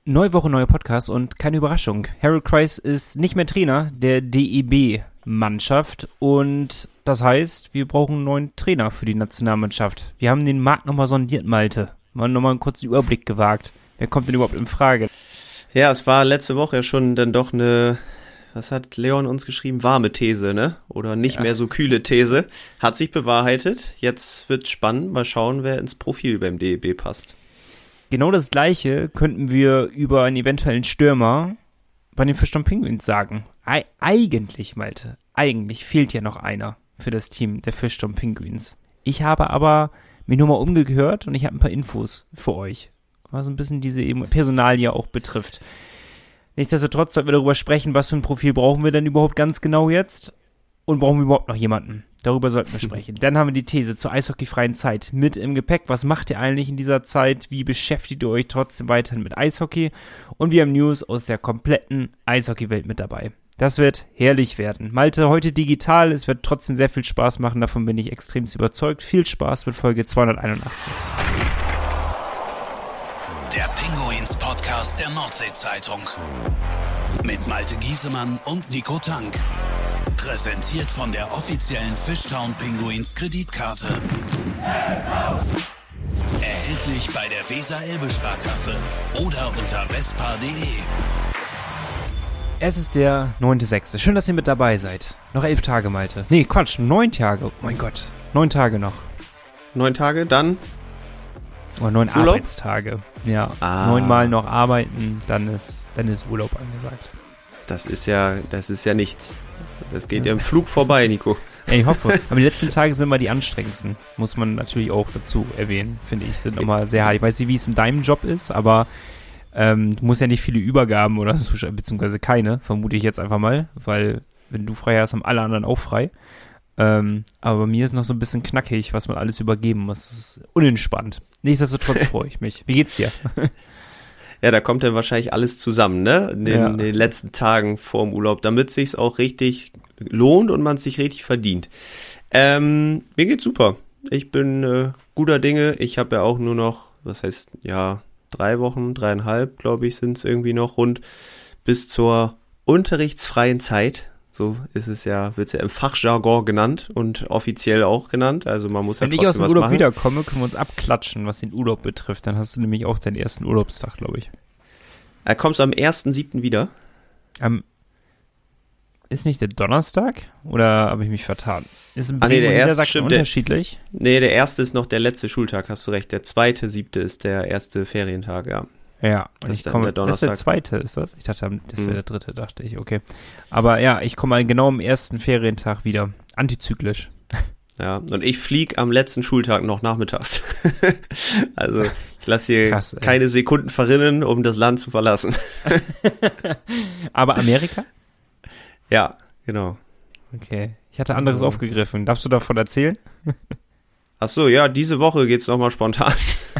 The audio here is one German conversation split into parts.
Neue Woche, neuer Podcast und keine Überraschung. Harold Kreis ist nicht mehr Trainer der DEB-Mannschaft und das heißt, wir brauchen einen neuen Trainer für die Nationalmannschaft. Wir haben den Markt nochmal sondiert, Malte. Wir haben nochmal einen kurzen Überblick gewagt. Wer kommt denn überhaupt in Frage? Ja, es war letzte Woche ja schon dann doch eine, was hat Leon uns geschrieben, warme These, ne? Oder nicht mehr so kühle These. Hat sich bewahrheitet. Jetzt wird's spannend. Mal schauen, wer ins Profil beim DEB passt. Genau das Gleiche könnten wir über einen eventuellen Stürmer bei den Fischtown Penguins sagen. Eigentlich, Malte, eigentlich fehlt ja noch einer für das Team der Fischtown Penguins. Ich habe aber mich nur mal umgehört und ich habe ein paar Infos für euch, was ein bisschen diese eben Personalie auch betrifft. Nichtsdestotrotz sollten wir darüber sprechen, was für ein Profil brauchen wir denn überhaupt ganz genau jetzt und brauchen wir überhaupt noch jemanden? Darüber sollten wir sprechen. Dann haben wir die These zur eishockeyfreien Zeit mit im Gepäck. Was macht ihr eigentlich in dieser Zeit? Wie beschäftigt ihr euch trotzdem weiterhin mit Eishockey? Und wir haben News aus der kompletten Eishockeywelt mit dabei. Das wird herrlich werden. Malte, heute digital. Es wird trotzdem sehr viel Spaß machen. Davon bin ich extrem überzeugt. Viel Spaß mit Folge 281. Der Pinguins-Podcast der Nordsee-Zeitung. Mit Malte Giesemann und Nico Tank. Präsentiert von der offiziellen Fischtown Penguins Kreditkarte. Erhältlich bei der Weser-Elbe-Sparkasse oder unter vespa.de. Es ist der 9.6. Schön, dass ihr mit dabei seid. Noch 11 Tage, Malte. Nee, Quatsch, 9 Tage. Oh mein Gott, 9 Tage noch. 9 Tage, dann? Oder 9 Urlaub? Arbeitstage. Ja, 9 Mal noch arbeiten, dann ist Urlaub angesagt. Das ist ja nichts. Das geht ja im Flug vorbei, Nico. Ja, ich hoffe. Aber die letzten Tage sind immer die anstrengendsten. Muss man natürlich auch dazu erwähnen, finde ich. Sind immer sehr hart. Ich weiß nicht, wie es in deinem Job ist, aber du musst ja nicht viele Übergaben oder so, beziehungsweise keine, vermute ich jetzt einfach mal, weil wenn du frei hast, haben alle anderen auch frei. Aber bei mir ist noch so ein bisschen knackig, was man alles übergeben muss. Das ist unentspannt. Nichtsdestotrotz freue ich mich. Wie geht's dir? Ja, da kommt dann wahrscheinlich alles zusammen, ne? In den letzten Tagen vorm Urlaub, damit es sich auch richtig lohnt und man es sich richtig verdient. Mir geht's super. Ich bin guter Dinge. Ich habe ja auch nur noch, 3 Wochen, 3,5, glaube ich, sind es irgendwie noch rund bis zur unterrichtsfreien Zeit. So ist es ja, wird es ja im Fachjargon genannt und offiziell auch genannt. Also man muss ja trotzdem was machen. Wenn ich aus dem Urlaub wiederkomme, können wir uns abklatschen, was den Urlaub betrifft. Dann hast du nämlich auch deinen ersten Urlaubstag, glaube ich. Kommst du am 1.7. wieder? Ist nicht der Donnerstag? Oder habe ich mich vertan? Ist in Bremen und Niedersachsen unterschiedlich? Der erste ist noch der letzte Schultag, hast du recht. Der 2.7. ist der erste Ferientag, ja. Ja, das ist dann der Donnerstag. Das ist der zweite, ist das? Ich dachte, das wäre der dritte, dachte ich, okay. Aber ja, ich komme genau am ersten Ferientag wieder. Antizyklisch. Ja, und ich fliege am letzten Schultag noch nachmittags. Also ich lasse hier keine Sekunden verrinnen, um das Land zu verlassen. Aber Amerika? Ja, genau. Okay, ich hatte anderes aufgegriffen. Darfst du davon erzählen? Ach so, ja, diese Woche geht's nochmal spontan.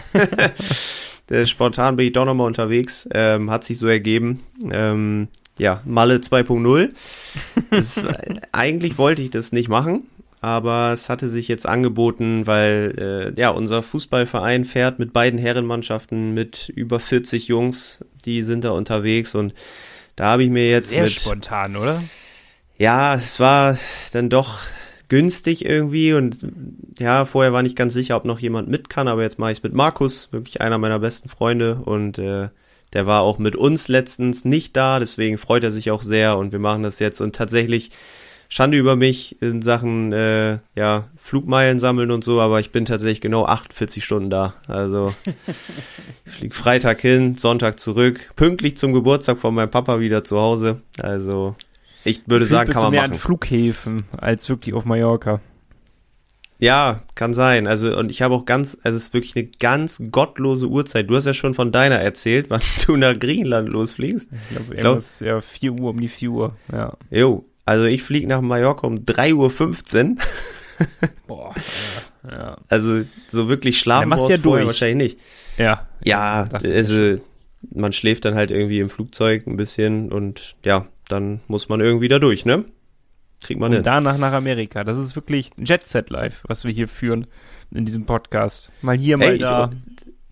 Spontan bin ich doch nochmal unterwegs, hat sich so ergeben. Malle 2.0. Eigentlich wollte ich das nicht machen, aber es hatte sich jetzt angeboten, weil unser Fußballverein fährt mit beiden Herrenmannschaften mit über 40 Jungs, die sind da unterwegs und da habe ich mir jetzt sehr spontan, oder? Ja, es war dann doch günstig irgendwie und ja, vorher war nicht ganz sicher, ob noch jemand mit kann, aber jetzt mache ich es mit Markus, wirklich einer meiner besten Freunde und der war auch mit uns letztens nicht da, deswegen freut er sich auch sehr und wir machen das jetzt und tatsächlich Schande über mich in Sachen Flugmeilen sammeln und so, aber ich bin tatsächlich genau 48 Stunden da, also ich fliege Freitag hin, Sonntag zurück, pünktlich zum Geburtstag von meinem Papa wieder zu Hause, also ich würde sagen, kann man mehr machen. An Flughäfen als wirklich auf Mallorca. Ja, kann sein. Also, und ich habe auch es ist wirklich eine ganz gottlose Uhrzeit. Du hast ja schon von deiner erzählt, wann du nach Griechenland losfliegst. Ich glaube, 4 Uhr, um die 4 Uhr, ja. Jo, also ich fliege nach Mallorca um 3.15 Uhr. Boah, ja. Also, so wirklich schlafen brauchst du vorher wahrscheinlich nicht. Ja. Ja, also, man schläft dann halt irgendwie im Flugzeug ein bisschen und ja, dann muss man irgendwie da durch, ne? Kriegt man hin. Und danach nach Amerika. Das ist wirklich Jet Set Life, was wir hier führen in diesem Podcast. Mal hier, mal da.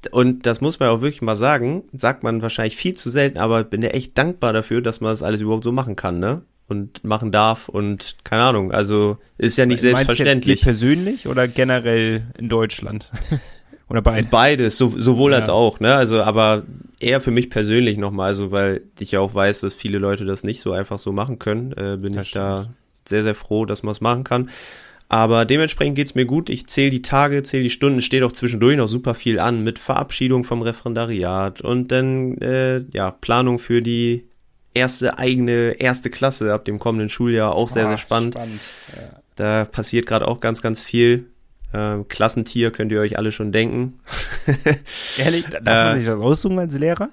Und das muss man auch wirklich mal sagen, sagt man wahrscheinlich viel zu selten, aber bin ja echt dankbar dafür, dass man das alles überhaupt so machen kann, ne? Und machen darf und keine Ahnung, also ist ja nicht selbstverständlich. Meinst du jetzt persönlich oder generell in Deutschland? Oder beides? Beides, sowohl als auch, ne? Also, aber eher für mich persönlich nochmal, also weil ich ja auch weiß, dass viele Leute das nicht so einfach so machen können, bin ich da sehr, sehr froh, dass man es machen kann. Aber dementsprechend geht's mir gut. Ich zähle die Tage, zähle die Stunden, steht auch zwischendurch noch super viel an mit Verabschiedung vom Referendariat und dann Planung für die erste Klasse ab dem kommenden Schuljahr, auch sehr, sehr spannend. Ja. Da passiert gerade auch ganz, ganz viel. Klassentier könnt ihr euch alle schon denken. Ehrlich, darf man sich das aussuchen als Lehrer?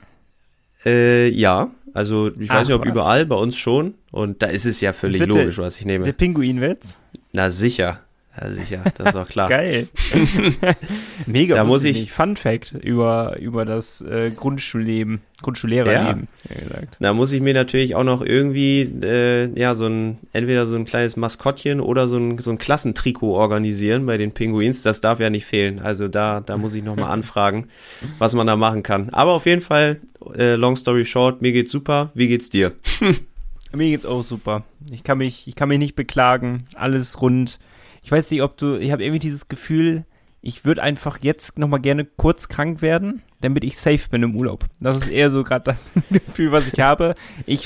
Ja, also ich weiß nicht, ob überall, bei uns schon. Und da ist es ja völlig logisch, was ich nehme. Der Pinguinwitz? Na sicher, das ist auch klar. Geil. Mega, da muss ich nicht. Fun Fact über das Grundschullehrerleben. Ja. Da muss ich mir natürlich auch noch irgendwie entweder so ein kleines Maskottchen oder so ein Klassentrikot organisieren bei den Pinguins. Das darf ja nicht fehlen. Also da muss ich nochmal anfragen, was man da machen kann. Aber auf jeden Fall, long story short, mir geht's super. Wie geht's dir? Mir geht's auch super. Ich kann mich nicht beklagen. Alles rund. Ich weiß nicht, ich habe irgendwie dieses Gefühl, ich würde einfach jetzt nochmal gerne kurz krank werden, damit ich safe bin im Urlaub. Das ist eher so gerade das Gefühl, was ich habe.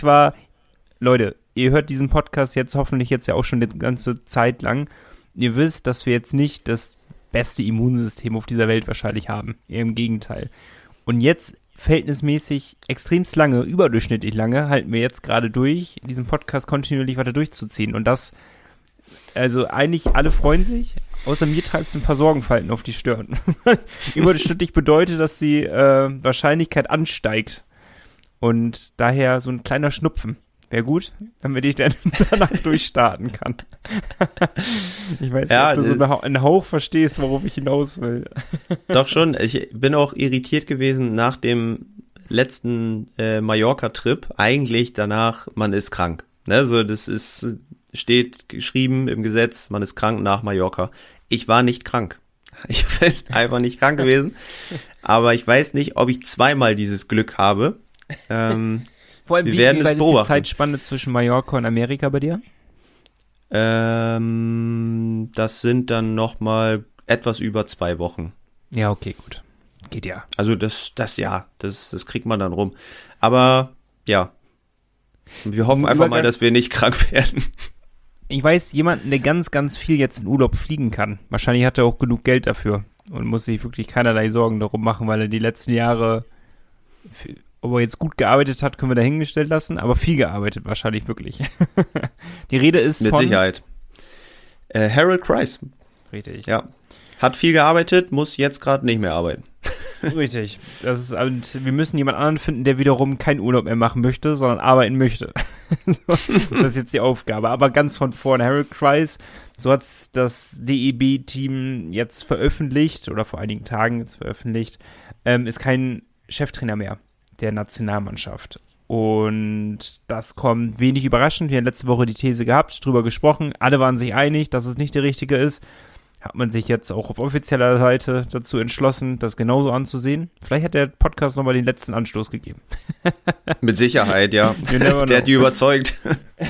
Leute, ihr hört diesen Podcast hoffentlich ja auch schon eine ganze Zeit lang. Ihr wisst, dass wir jetzt nicht das beste Immunsystem auf dieser Welt wahrscheinlich haben. Eher im Gegenteil. Und jetzt verhältnismäßig extremst lange, überdurchschnittlich lange, halten wir jetzt gerade durch, diesen Podcast kontinuierlich weiter durchzuziehen. Und das, also eigentlich alle freuen sich, außer mir treibt es ein paar Sorgenfalten auf die Stirn. Überdurchschnittlich bedeutet, dass die Wahrscheinlichkeit ansteigt. Und daher so ein kleiner Schnupfen wäre gut, damit ich dann danach durchstarten kann. Ich weiß nicht, ob du so einen Hauch verstehst, worauf ich hinaus will. Doch schon. Ich bin auch irritiert gewesen nach dem letzten Mallorca-Trip. Eigentlich danach, man ist krank. Ne? So, steht geschrieben im Gesetz, man ist krank nach Mallorca. Ich war nicht krank. Ich bin einfach nicht krank gewesen. Aber ich weiß nicht, ob ich zweimal dieses Glück habe. Vor allem, wie werden es beobachten. Ist die Zeitspanne zwischen Mallorca und Amerika bei dir? Das sind dann nochmal etwas über 2 Wochen. Ja, okay, gut. Geht ja. Also das kriegt man dann rum. Aber ja, wir hoffen einfach mal, dass wir nicht krank werden. Ich weiß jemanden, der ganz, ganz viel jetzt in Urlaub fliegen kann. Wahrscheinlich hat er auch genug Geld dafür und muss sich wirklich keinerlei Sorgen darum machen, weil er die letzten Jahre, ob er jetzt gut gearbeitet hat, können wir dahingestellt lassen, aber viel gearbeitet wahrscheinlich wirklich. Die Rede ist mit Sicherheit. Harold Kreis. Richtig. Ja. Hat viel gearbeitet, muss jetzt gerade nicht mehr arbeiten. Richtig. Und wir müssen jemand anderen finden, der wiederum keinen Urlaub mehr machen möchte, sondern arbeiten möchte. Das ist jetzt die Aufgabe. Aber ganz von vorne, Harold Kreis, so hat das DEB-Team jetzt veröffentlicht, oder vor einigen Tagen jetzt veröffentlicht, ist kein Cheftrainer mehr der Nationalmannschaft. Und das kommt wenig überraschend. Wir haben letzte Woche die These gehabt, drüber gesprochen. Alle waren sich einig, dass es nicht der richtige ist. Hat man sich jetzt auch auf offizieller Seite dazu entschlossen, das genauso anzusehen. Vielleicht hat der Podcast nochmal den letzten Anstoß gegeben. Mit Sicherheit, ja. Der hat die überzeugt.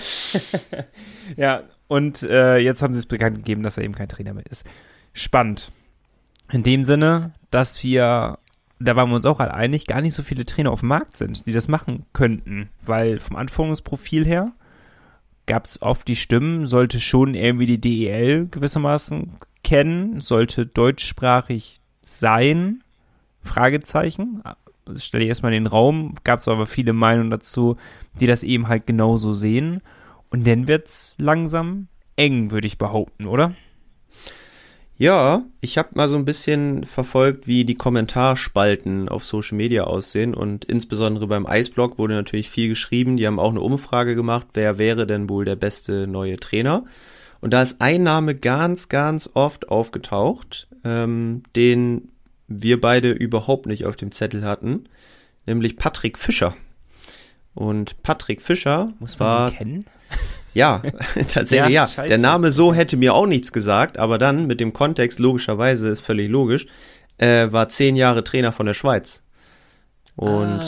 Ja, und jetzt haben sie es bekannt gegeben, dass er eben kein Trainer mehr ist. Spannend. In dem Sinne, dass wir, da waren wir uns auch alle einig, gar nicht so viele Trainer auf dem Markt sind, die das machen könnten. Weil vom Anforderungsprofil her gab es oft die Stimmen, sollte schon irgendwie die DEL gewissermaßen kennen, sollte deutschsprachig sein, Fragezeichen. Das stelle ich erstmal in den Raum, gab es aber viele Meinungen dazu, die das eben halt genauso sehen. Und dann wird's langsam eng, würde ich behaupten, oder? Ja, ich habe mal so ein bisschen verfolgt, wie die Kommentarspalten auf Social Media aussehen und insbesondere beim Eisblog wurde natürlich viel geschrieben. Die haben auch eine Umfrage gemacht, wer wäre denn wohl der beste neue Trainer? Und da ist ein Name ganz, ganz oft aufgetaucht, den wir beide überhaupt nicht auf dem Zettel hatten, nämlich Patrick Fischer. Und Patrick Fischer muss man den kennen? Ja, tatsächlich ja. Der Name so hätte mir auch nichts gesagt, aber dann mit dem Kontext, logischerweise ist völlig logisch, war 10 Jahre Trainer von der Schweiz. Und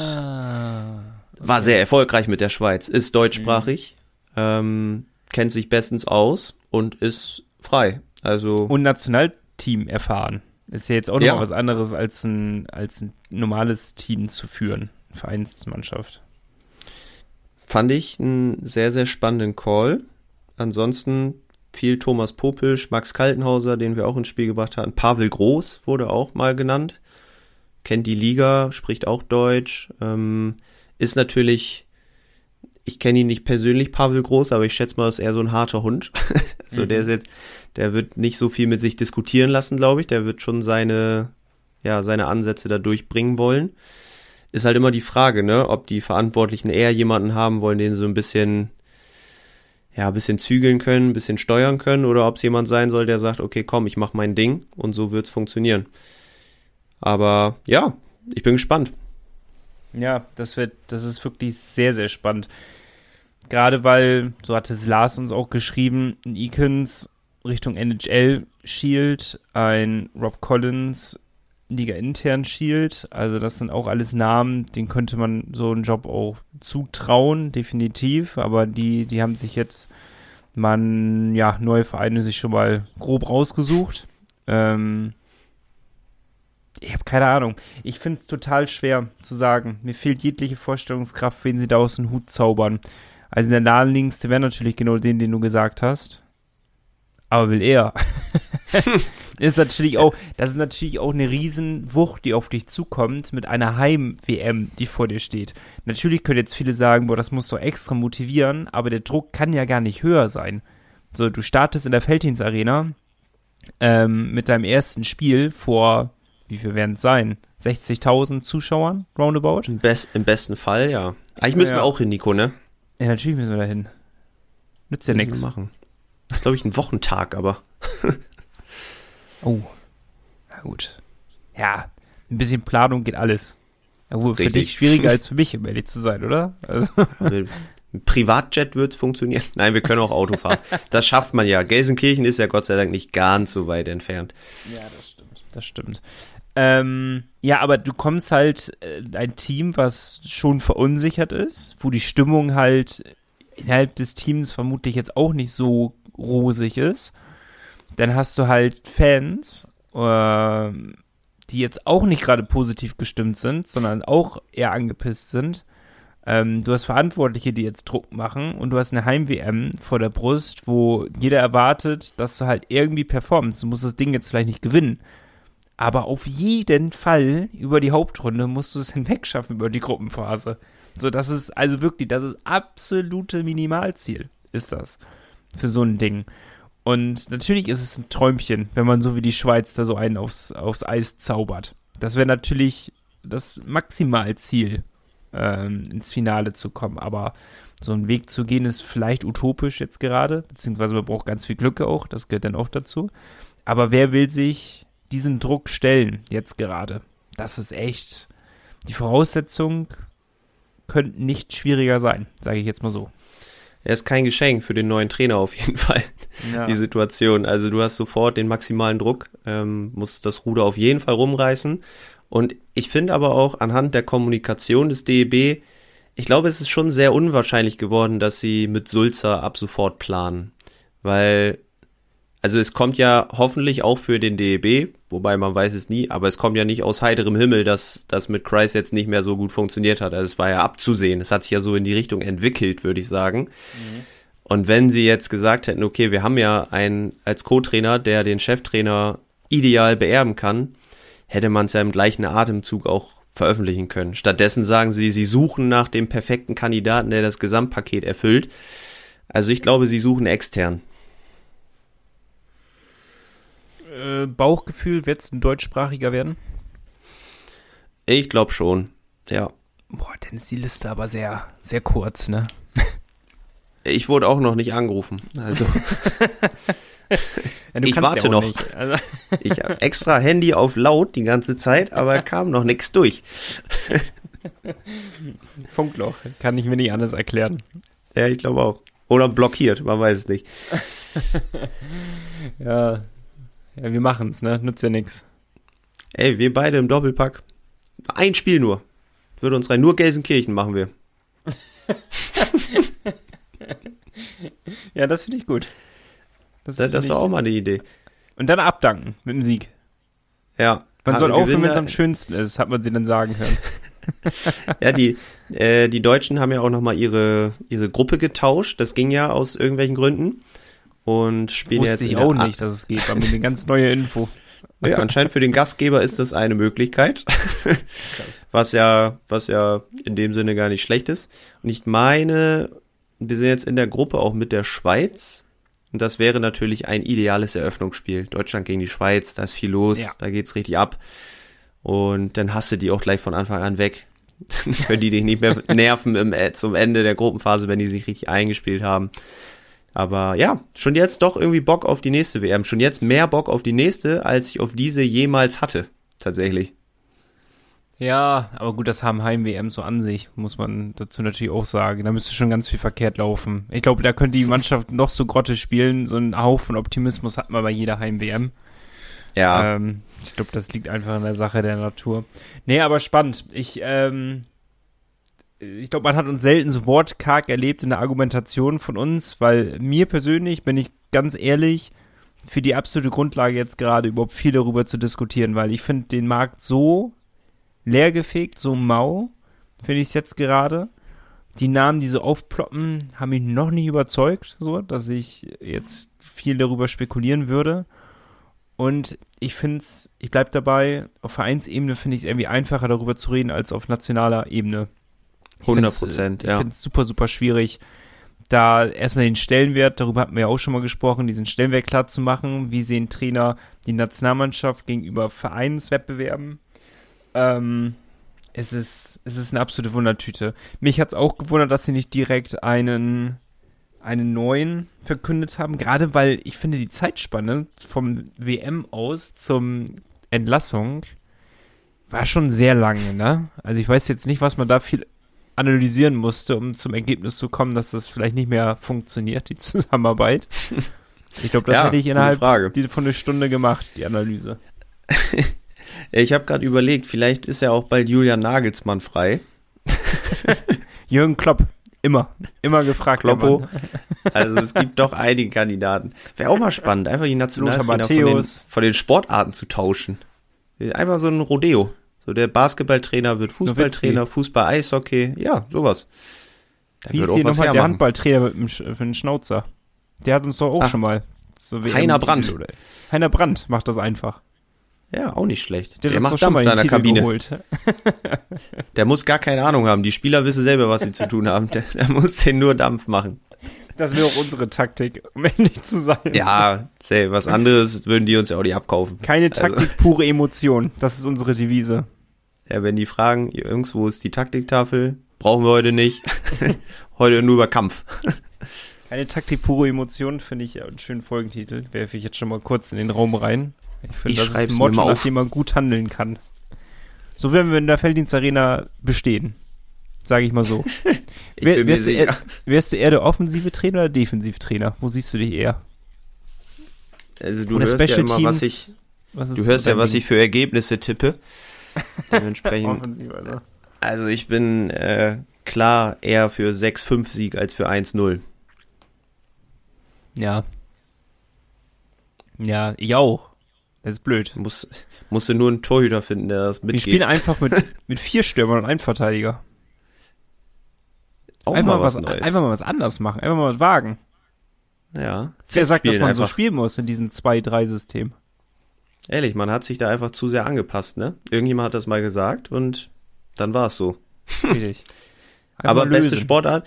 war sehr erfolgreich mit der Schweiz, ist deutschsprachig, kennt sich bestens aus und ist frei. Also und Nationalteam erfahren. Ist ja jetzt auch nochmal was anderes, als ein normales Team zu führen, Vereinsmannschaft. Fand ich einen sehr, sehr spannenden Call. Ansonsten viel Thomas Popisch, Max Kaltenhauser, den wir auch ins Spiel gebracht hatten. Pavel Groß wurde auch mal genannt. Kennt die Liga, spricht auch Deutsch. Ist natürlich, ich kenne ihn nicht persönlich, Pavel Groß, aber ich schätze mal, ist eher so ein harter Hund. Also der wird nicht so viel mit sich diskutieren lassen, glaube ich. Der wird schon seine Ansätze da durchbringen wollen. Ist halt immer die Frage, ne, ob die Verantwortlichen eher jemanden haben wollen, den sie so ein bisschen zügeln können, ein bisschen steuern können, oder ob es jemand sein soll, der sagt, okay, komm, ich mach mein Ding und so wird's funktionieren. Aber ja, ich bin gespannt. Ja, das ist wirklich sehr, sehr spannend. Gerade weil, so hatte es Lars uns auch geschrieben, ein Eakins Richtung NHL schielt, ein Rob Collins Liga intern schielt. Also das sind auch alles Namen, denen könnte man so einen Job auch zutrauen, definitiv. Aber die haben sich jetzt neue Vereine sich schon mal grob rausgesucht. Ich habe keine Ahnung. Ich finde es total schwer zu sagen. Mir fehlt jegliche Vorstellungskraft, wen sie da aus dem Hut zaubern. Also der naheliegendste wäre natürlich genau den du gesagt hast. Aber will er. Das ist natürlich auch eine Riesenwucht, die auf dich zukommt mit einer Heim-WM, die vor dir steht. Natürlich können jetzt viele sagen, boah, das muss doch extra motivieren, aber der Druck kann ja gar nicht höher sein. So, du startest in der Felddienst Arena mit deinem ersten Spiel vor, wie viel werden es sein? 60.000 Zuschauern, roundabout? Im besten Fall, ja. Eigentlich müssen wir auch hin, Nico, ne? Ja, natürlich müssen wir da hin. Nützt ja nichts. Machen. Das ist, glaube ich, ein Wochentag, aber. Oh, na gut. Ja, ein bisschen Planung geht alles. Aber für dich schwieriger als für mich, um ehrlich zu sein, oder? Also. Ein Privatjet wird funktionieren. Nein, wir können auch Auto fahren. Das schafft man ja. Gelsenkirchen ist ja Gott sei Dank nicht ganz so weit entfernt. Ja, das stimmt. Ja, aber du kommst halt ein Team, was schon verunsichert ist, wo die Stimmung halt innerhalb des Teams vermutlich jetzt auch nicht so rosig ist. Dann hast du halt Fans, die jetzt auch nicht gerade positiv gestimmt sind, sondern auch eher angepisst sind. Du hast Verantwortliche, die jetzt Druck machen, und du hast eine Heim-WM vor der Brust, wo jeder erwartet, dass du halt irgendwie performst. Du musst das Ding jetzt vielleicht nicht gewinnen, aber auf jeden Fall über die Hauptrunde musst du es hinwegschaffen über die Gruppenphase. So, das ist also wirklich, das ist absolute Minimalziel, ist das, für so ein Ding. Und natürlich ist es ein Träumchen, wenn man so wie die Schweiz da so einen aufs Eis zaubert. Das wäre natürlich das Maximalziel, ins Finale zu kommen. Aber so einen Weg zu gehen ist vielleicht utopisch jetzt gerade, beziehungsweise man braucht ganz viel Glück auch, das gehört dann auch dazu. Aber wer will sich diesen Druck stellen jetzt gerade? Das ist echt, die Voraussetzungen könnten nicht schwieriger sein, sage ich jetzt mal so. Er ist kein Geschenk für den neuen Trainer auf jeden Fall, die Situation. Also du hast sofort den maximalen Druck, musst das Ruder auf jeden Fall rumreißen. Und ich finde aber auch anhand der Kommunikation des DEB, ich glaube, es ist schon sehr unwahrscheinlich geworden, dass sie mit Sulzer ab sofort planen. Weil, also es kommt ja hoffentlich auch für den DEB, wobei man weiß es nie, aber es kommt ja nicht aus heiterem Himmel, dass das mit Kreis jetzt nicht mehr so gut funktioniert hat. Also es war ja abzusehen. Es hat sich ja so in die Richtung entwickelt, würde ich sagen. Mhm. Und wenn sie jetzt gesagt hätten, okay, wir haben ja einen als Co-Trainer, der den Cheftrainer ideal beerben kann, hätte man es ja im gleichen Atemzug auch veröffentlichen können. Stattdessen sagen sie suchen nach dem perfekten Kandidaten, der das Gesamtpaket erfüllt. Also ich glaube, sie suchen extern. Bauchgefühl, wird es ein deutschsprachiger werden? Ich glaube schon, ja. Boah, dann ist die Liste aber sehr, sehr kurz, ne? Ich wurde auch noch nicht angerufen, also ja, ich warte ja noch. Nicht. Also ich habe extra Handy auf laut die ganze Zeit, aber kam noch nichts durch. Funkloch, kann ich mir nicht anders erklären. Ja, ich glaube auch. Oder blockiert, man weiß es nicht. Ja, wir machen's, ne? Nützt ja nix. Ey, wir beide im Doppelpack. Ein Spiel nur. Würde uns rein. Nur Gelsenkirchen machen wir. Ja, das finde ich gut. Das ist auch mal eine Idee. Und dann abdanken mit dem Sieg. Ja. Man soll aufhören, wenn es am schönsten ist, hat man sie dann sagen hören. Ja, die Deutschen haben ja auch nochmal ihre Gruppe getauscht. Das ging ja aus irgendwelchen Gründen. Und spielen Wusste jetzt ich auch nicht, dass es geht. War mir eine ganz neue Info. Ja, anscheinend für den Gastgeber ist das eine Möglichkeit. Was ja in dem Sinne gar nicht schlecht ist. Und ich meine, wir sind jetzt in der Gruppe auch mit der Schweiz. Und das wäre natürlich ein ideales Eröffnungsspiel. Deutschland gegen die Schweiz, da ist viel los, ja. Da geht's richtig ab. Und dann hast du die auch gleich von Anfang an weg. Dann können die dich nicht mehr nerven zum Ende der Gruppenphase, wenn die sich richtig eingespielt haben. Aber ja, schon jetzt doch irgendwie Bock auf die nächste WM. Schon jetzt mehr Bock auf die nächste, als ich auf diese jemals hatte, tatsächlich. Ja, aber gut, das haben Heim-WM so an sich, muss man dazu natürlich auch sagen. Da müsste schon ganz viel verkehrt laufen. Ich glaube, da könnte die Mannschaft noch so Grotte spielen. So einen Haufen Optimismus hat man bei jeder Heim-WM. Ja. Ich glaube, das liegt einfach in der Sache der Natur. Nee, aber spannend. Ich glaube, man hat uns selten so wortkarg erlebt in der Argumentation von uns, weil mir persönlich, bin ich ganz ehrlich, für die absolute Grundlage jetzt gerade überhaupt viel darüber zu diskutieren, weil ich finde den Markt so leergefegt, so mau, finde ich es jetzt gerade. Die Namen, die so aufploppen, haben mich noch nicht überzeugt, so, dass ich jetzt viel darüber spekulieren würde. Und ich bleib dabei, auf Vereinsebene finde ich es irgendwie einfacher, darüber zu reden, als auf nationaler Ebene. 100%, ja. Ich finde es super, super schwierig, da erstmal den Stellenwert, darüber hatten wir ja auch schon mal gesprochen, diesen Stellenwert klar zu machen. Wie sehen Trainer die Nationalmannschaft gegenüber Vereinswettbewerben? Es ist eine absolute Wundertüte. Mich hat's auch gewundert, dass sie nicht direkt einen neuen verkündet haben, gerade weil ich finde, die Zeitspanne vom WM aus zum Entlassung war schon sehr lange, ne? Also ich weiß jetzt nicht, was man da viel analysieren musste, um zum Ergebnis zu kommen, dass das vielleicht nicht mehr funktioniert, die Zusammenarbeit. Ich glaube, das hätte ich innerhalb von einer Stunde gemacht, die Analyse. Ich habe gerade überlegt, vielleicht ist ja auch bald Julian Nagelsmann frei. Jürgen Klopp, immer gefragt. Kloppo. Also es gibt doch einige Kandidaten. Wäre auch mal spannend, einfach die Nationaltrainer von den Sportarten zu tauschen. Einfach so ein Rodeo. So der Basketballtrainer wird Fußballtrainer, Fußball-Eishockey, ja, sowas. Wie ist hier nochmal der Handballtrainer für den Schnauzer? Der hat uns doch auch schon mal. So Heiner Brandt. Heiner Brandt macht das einfach. Ja, auch nicht schlecht. Der macht Dampf in der Kabine. Geholt. Der muss gar keine Ahnung haben. Die Spieler wissen selber, was sie zu tun haben. Der muss den nur Dampf machen. Das wäre auch unsere Taktik, um ehrlich zu sein. Ja, was anderes würden die uns ja auch nicht abkaufen. Keine Taktik, pure Emotion. Das ist unsere Devise. Ja, wenn die fragen, Jungs, wo ist die Taktiktafel? Brauchen wir heute nicht. Heute nur über Kampf. Keine Taktik, pure Emotion, finde ich einen schönen Folgentitel. Werfe ich jetzt schon mal kurz in den Raum rein. Ich finde, das ist ein Motto, nach dem man gut handeln kann. So werden wir in der Felddienst-Arena bestehen. Sage ich mal so. Wärst du eher der offensive Trainer oder defensive Trainer? Wo siehst du dich eher? Also du hörst ja immer, was ich für Ergebnisse tippe. Dementsprechend. Also ich bin klar eher für 6-5 Sieg als für 1-0. Ja. Ja, ich auch. Das ist blöd. Musst du nur einen Torhüter finden, der das mitgeht. Wir spielen einfach mit 4 Stürmern und einem Verteidiger. Einfach mal was anderes machen. Einfach mal was wagen. Ja. Wer sagt, dass man so spielen muss in diesem 2-3-System? Ehrlich, man hat sich da einfach zu sehr angepasst, ne? Irgendjemand hat das mal gesagt und dann war es so. Richtig. Aber beste Sportart,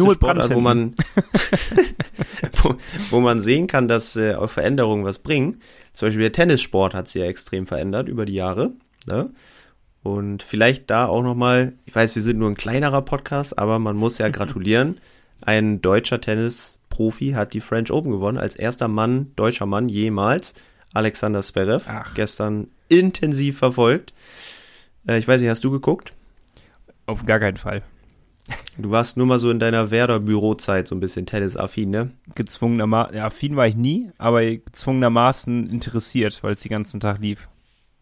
wo man sehen kann, dass auf Veränderungen was bringen. Zum Beispiel der Tennissport hat sich ja extrem verändert über die Jahre. Ne? Und vielleicht da auch nochmal, ich weiß, wir sind nur ein kleinerer Podcast, aber man muss ja gratulieren. Ein deutscher Tennisprofi hat die French Open gewonnen, als erster deutscher Mann jemals. Alexander Zverev, gestern intensiv verfolgt. Ich weiß nicht, hast du geguckt? Auf gar keinen Fall. Du warst nur mal so in deiner Werder-Bürozeit so ein bisschen tennisaffin, ne? Gezwungenermaßen, affin war ich nie, aber gezwungenermaßen interessiert, weil es den ganzen Tag lief.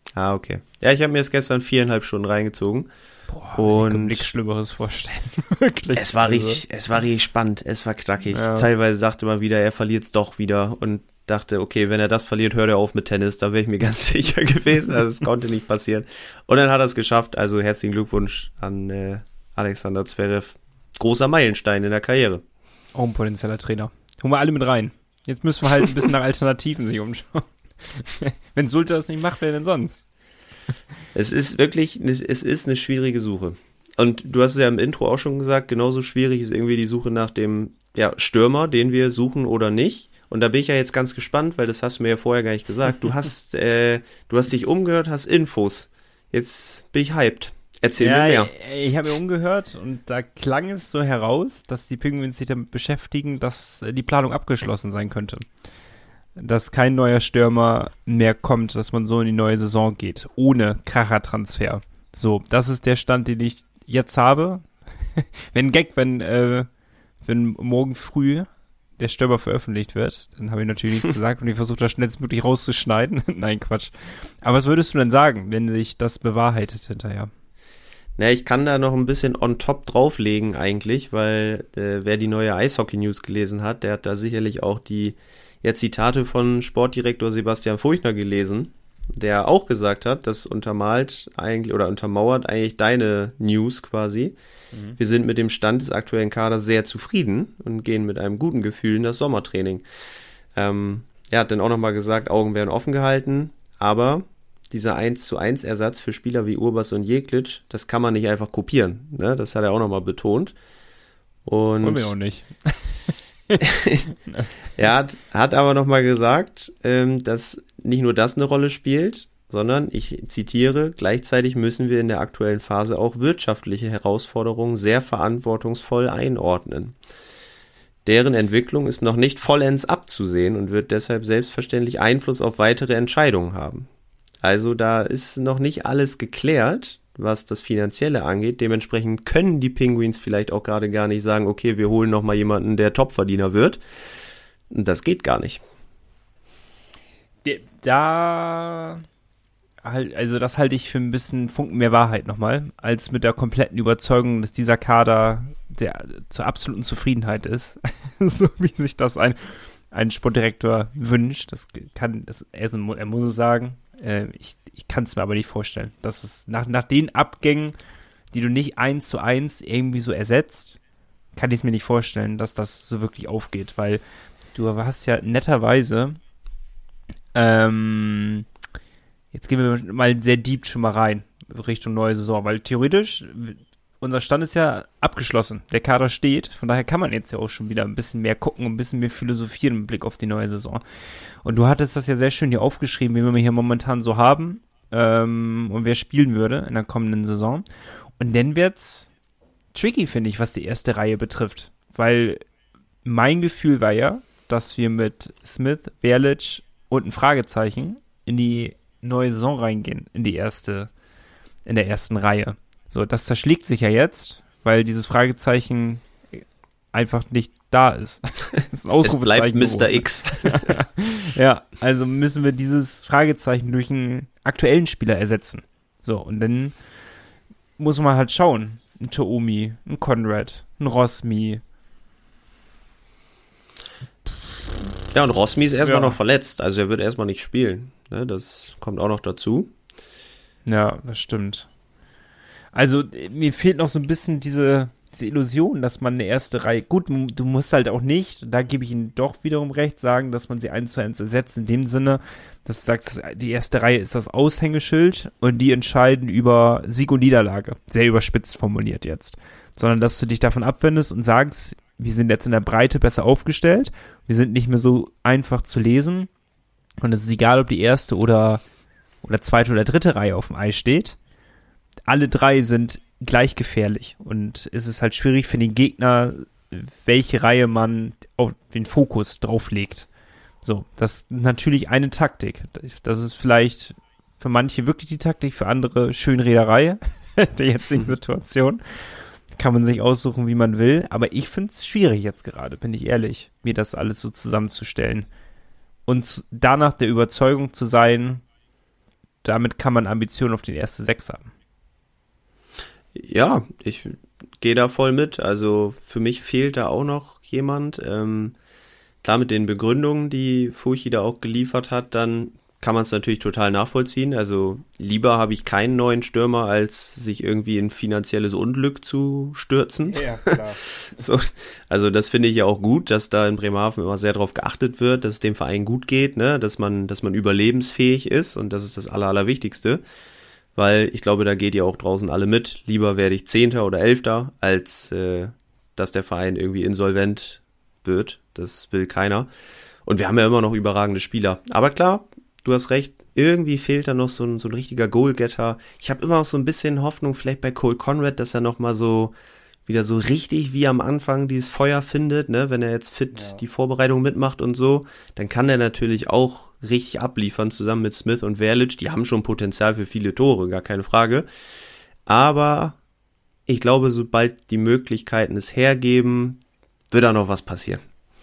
Ah, okay. Ja, ich habe mir das gestern 4,5 Stunden reingezogen. Boah, und ich kann mir nichts Schlimmeres vorstellen. Wirklich. Es war richtig spannend, es war knackig. Ja. Teilweise dachte man wieder, er verliert es doch wieder und dachte, okay, wenn er das verliert, hört er auf mit Tennis. Da wäre ich mir ganz sicher gewesen. Also es konnte nicht passieren. Und dann hat er es geschafft. Also herzlichen Glückwunsch an Alexander Zverev. Großer Meilenstein in der Karriere. Auch ein potenzieller Trainer. Holen wir alle mit rein. Jetzt müssen wir halt ein bisschen nach Alternativen sich umschauen. Wenn Sulte das nicht macht, wer denn sonst? Es ist eine schwierige Suche. Und du hast es ja im Intro auch schon gesagt, genauso schwierig ist irgendwie die Suche nach dem Stürmer, den wir suchen oder nicht. Und da bin ich ja jetzt ganz gespannt, weil das hast du mir ja vorher gar nicht gesagt. Du hast dich umgehört, hast Infos. Jetzt bin ich hyped. Erzähl mir mehr. Ich habe mir umgehört und da klang es so heraus, dass die Penguins sich damit beschäftigen, dass die Planung abgeschlossen sein könnte. Dass kein neuer Stürmer mehr kommt, dass man so in die neue Saison geht, ohne Kracher-Transfer. So, das ist der Stand, den ich jetzt habe. Wenn morgen früh der Stürmer veröffentlicht wird, dann habe ich natürlich nichts gesagt und ich versuche das schnellstmöglich rauszuschneiden. Nein, Quatsch. Aber was würdest du denn sagen, wenn sich das bewahrheitet hinterher? Na, ich kann da noch ein bisschen on top drauflegen eigentlich, weil wer die neue Eishockey-News gelesen hat, der hat da sicherlich auch die Zitate von Sportdirektor Sebastian Furchtner gelesen, der auch gesagt hat, das untermauert eigentlich deine News quasi. Mhm. Wir sind mit dem Stand des aktuellen Kaders sehr zufrieden und gehen mit einem guten Gefühl in das Sommertraining. Er hat dann auch nochmal gesagt, Augen werden offen gehalten, aber dieser 1:1 Ersatz für Spieler wie Urbas und Jeglic, das kann man nicht einfach kopieren. Ne? Das hat er auch nochmal betont. Und wollen wir auch nicht. Er hat aber nochmal gesagt, dass nicht nur das eine Rolle spielt, sondern, ich zitiere, gleichzeitig müssen wir in der aktuellen Phase auch wirtschaftliche Herausforderungen sehr verantwortungsvoll einordnen. Deren Entwicklung ist noch nicht vollends abzusehen und wird deshalb selbstverständlich Einfluss auf weitere Entscheidungen haben. Also da ist noch nicht alles geklärt, was das Finanzielle angeht. Dementsprechend können die Penguins vielleicht auch gerade gar nicht sagen, okay, wir holen nochmal jemanden, der Topverdiener wird. Das geht gar nicht. Da also das halte ich für ein bisschen Funken mehr Wahrheit nochmal, als mit der kompletten Überzeugung, dass dieser Kader der zur absoluten Zufriedenheit ist, so wie sich das ein Sportdirektor wünscht. Er muss es sagen. Ich kann es mir aber nicht vorstellen, dass es nach den Abgängen, die du nicht 1:1 irgendwie so ersetzt, kann ich es mir nicht vorstellen, dass das so wirklich aufgeht, weil du hast ja netterweise jetzt gehen wir mal sehr deep schon mal rein Richtung neue Saison, weil theoretisch unser Stand ist ja abgeschlossen. Der Kader steht, von daher kann man jetzt ja auch schon wieder ein bisschen mehr gucken und ein bisschen mehr philosophieren im Blick auf die neue Saison. Und du hattest das ja sehr schön hier aufgeschrieben, wie wir hier momentan so haben und wer spielen würde in der kommenden Saison. Und dann wird's tricky, finde ich, was die erste Reihe betrifft. Weil mein Gefühl war ja, dass wir mit Smith, Verlic und ein Fragezeichen in die neue Saison reingehen, in der ersten Reihe. So, das zerschlägt sich ja jetzt, weil dieses Fragezeichen einfach nicht da ist. Das ist ein Ausrufezeichen. Es bleibt Mr. X. Ja, also müssen wir dieses Fragezeichen durch einen aktuellen Spieler ersetzen. So, und dann muss man halt schauen. Ein Toomi, ein Conrad, ein Rosmi. Ja, und Rosmi ist erstmal noch verletzt, also er wird erstmal nicht spielen. Ne, das kommt auch noch dazu. Ja, das stimmt. Also mir fehlt noch so ein bisschen diese Illusion, dass man eine erste Reihe, gut, du musst halt auch nicht, da gebe ich Ihnen doch wiederum recht, sagen, dass man sie 1:1 ersetzt, in dem Sinne, dass du sagst, die erste Reihe ist das Aushängeschild und die entscheiden über Sieg und Niederlage, sehr überspitzt formuliert jetzt, sondern dass du dich davon abwendest und sagst, wir sind jetzt in der Breite besser aufgestellt, wir sind nicht mehr so einfach zu lesen und es ist egal, ob die erste oder zweite oder dritte Reihe auf dem Eis steht, alle drei sind gleich gefährlich und es ist halt schwierig für den Gegner, welche Reihe man auf den Fokus drauf legt. So, das ist natürlich eine Taktik. Das ist vielleicht für manche wirklich die Taktik, für andere Schönrederei der jetzigen Situation. Kann man sich aussuchen, wie man will, aber ich finde es schwierig jetzt gerade, bin ich ehrlich, mir das alles so zusammenzustellen. Und danach der Überzeugung zu sein, damit kann man Ambitionen auf den ersten 6 haben. Ja, ich gehe da voll mit. Also für mich fehlt da auch noch jemand. Klar, mit den Begründungen, die Furchi da auch geliefert hat, dann kann man es natürlich total nachvollziehen. Also lieber habe ich keinen neuen Stürmer, als sich irgendwie in finanzielles Unglück zu stürzen. Ja, klar. So, also das finde ich ja auch gut, dass da in Bremerhaven immer sehr darauf geachtet wird, dass es dem Verein gut geht, ne? dass man überlebensfähig ist, und das ist das Allerwichtigste. Weil ich glaube, da geht ihr auch draußen alle mit. Lieber werde ich 10. oder 11., als dass der Verein irgendwie insolvent wird. Das will keiner. Und wir haben ja immer noch überragende Spieler. Aber klar, du hast recht, irgendwie fehlt da noch so ein richtiger Goalgetter. Ich habe immer noch so ein bisschen Hoffnung, vielleicht bei Cole Conrad, dass er nochmal so wieder so richtig wie am Anfang dieses Feuer findet, ne? Wenn er jetzt fit die Vorbereitung mitmacht und so, dann kann er natürlich auch richtig abliefern, zusammen mit Smith und Verlic. Die haben schon Potenzial für viele Tore, gar keine Frage. Aber ich glaube, sobald die Möglichkeiten es hergeben, wird da noch was passieren.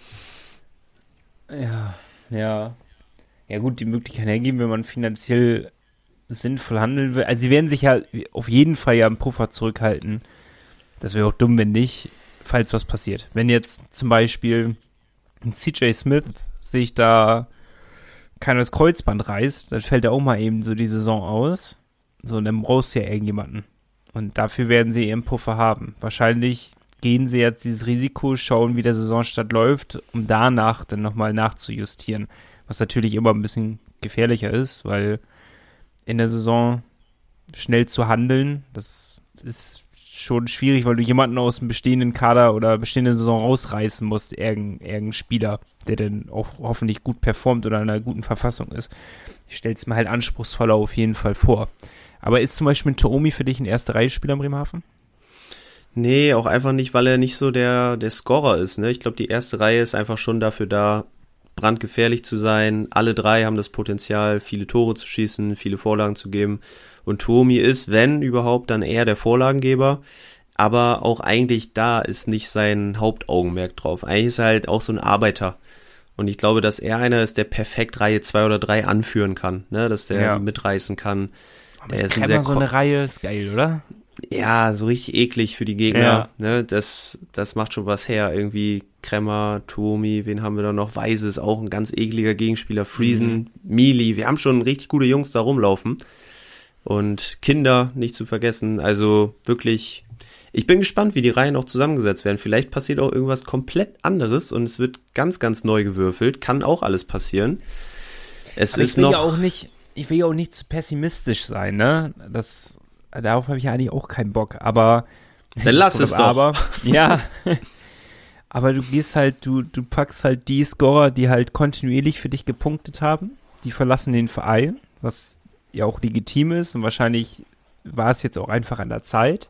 Ja, gut, die Möglichkeit hergeben, wenn man finanziell sinnvoll handeln will. Also sie werden sich ja auf jeden Fall ja im Puffer zurückhalten. Das wäre auch dumm, wenn nicht, falls was passiert. Wenn jetzt zum Beispiel ein CJ Smith sich da das Kreuzband reißt, dann fällt er auch mal eben so die Saison aus. So, und dann brauchst du ja irgendjemanden. Und dafür werden sie ihren Puffer haben. Wahrscheinlich gehen sie jetzt dieses Risiko, schauen, wie der Saisonstart läuft, um danach dann nochmal nachzujustieren. Was natürlich immer ein bisschen gefährlicher ist, weil in der Saison schnell zu handeln, das ist schon schwierig, weil du jemanden aus dem bestehenden Kader oder bestehenden Saison rausreißen musst, irgendein Spieler, der dann auch hoffentlich gut performt oder in einer guten Verfassung ist. Ich stell's mir halt anspruchsvoller auf jeden Fall vor. Aber ist zum Beispiel ein Toomi für dich ein Erste-Reihe-Spieler in Bremerhaven? Nee, auch einfach nicht, weil er nicht so der Scorer ist, ne? Ich glaube, die erste Reihe ist einfach schon dafür da, brandgefährlich zu sein. Alle 3 haben das Potenzial, viele Tore zu schießen, viele Vorlagen zu geben. Und Toomi ist, wenn überhaupt, dann eher der Vorlagengeber. Aber auch eigentlich da ist nicht sein Hauptaugenmerk drauf. Eigentlich ist er halt auch so ein Arbeiter. Und ich glaube, dass er einer ist, der perfekt Reihe 2 oder 3 anführen kann, ne? Dass der die mitreißen kann. Der ist ein sehr so eine Reihe ist geil, oder? Ja, so richtig eklig für die Gegner, ne? Das macht schon was her. Irgendwie Kremmer, Toomi, wen haben wir da noch? Weise ist auch ein ganz ekliger Gegenspieler. Friesen, Mili, wir haben schon richtig gute Jungs da rumlaufen. Und Kinder nicht zu vergessen. Also wirklich, ich bin gespannt, wie die Reihen auch zusammengesetzt werden. Vielleicht passiert auch irgendwas komplett anderes und es wird ganz, ganz neu gewürfelt. Kann auch alles passieren. Ich will ja auch nicht zu pessimistisch sein, ne? Darauf habe ich ja eigentlich auch keinen Bock, aber dann lass es doch. Aber, ja, aber du packst halt die Scorer, die halt kontinuierlich für dich gepunktet haben, die verlassen den Verein, was ja auch legitim ist und wahrscheinlich war es jetzt auch einfach an der Zeit.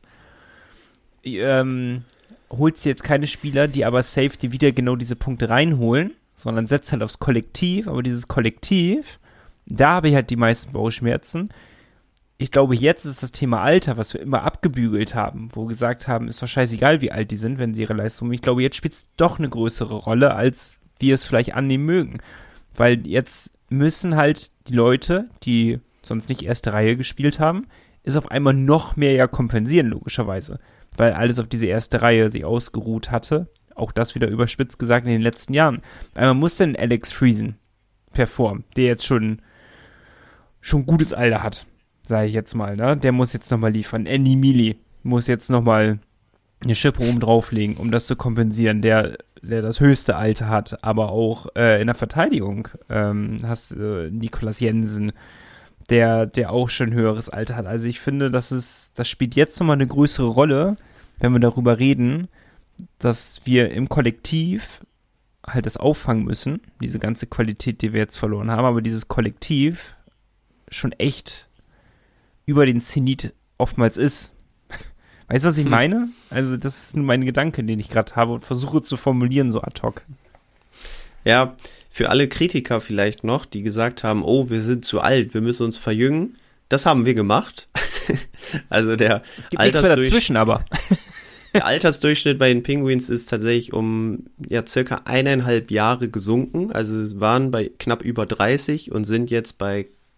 Holst dir jetzt keine Spieler, die aber safe dir wieder genau diese Punkte reinholen, sondern setzt halt aufs Kollektiv, aber dieses Kollektiv, da habe ich halt die meisten Bauchschmerzen. Ich glaube, jetzt ist das Thema Alter, was wir immer abgebügelt haben, wo wir gesagt haben, ist doch scheißegal, wie alt die sind, wenn sie ihre Leistung haben. Ich glaube, jetzt spielt es doch eine größere Rolle, als wir es vielleicht annehmen mögen. Weil jetzt müssen halt die Leute, die sonst nicht erste Reihe gespielt haben, ist auf einmal noch mehr ja kompensieren, logischerweise. Weil alles auf diese erste Reihe sich ausgeruht hatte. Auch das wieder überspitzt gesagt in den letzten Jahren. Einmal muss denn Alex Friesen performen, der jetzt schon gutes Alter hat. Sage ich jetzt mal, ne? Der muss jetzt nochmal liefern. Andy Mili muss jetzt nochmal eine Schippe oben drauflegen, um das zu kompensieren, der das höchste Alter hat, aber auch in der Verteidigung hast Nikolas Jensen, der auch schon höheres Alter hat. Also ich finde, das spielt jetzt nochmal eine größere Rolle, wenn wir darüber reden, dass wir im Kollektiv halt das auffangen müssen, diese ganze Qualität, die wir jetzt verloren haben, aber dieses Kollektiv schon echt über den Zenit oftmals ist. Weißt du, was ich meine? Also das ist nur mein Gedanke, den ich gerade habe und versuche zu formulieren, so ad hoc. Ja, für alle Kritiker vielleicht noch, die gesagt haben, oh, wir sind zu alt, wir müssen uns verjüngen. Das haben wir gemacht. Also der es gibt nichts mehr dazwischen, aber. Der Altersdurchschnitt bei den Penguins ist tatsächlich um circa 1,5 Jahre gesunken. Also es waren bei knapp über 30 und sind jetzt bei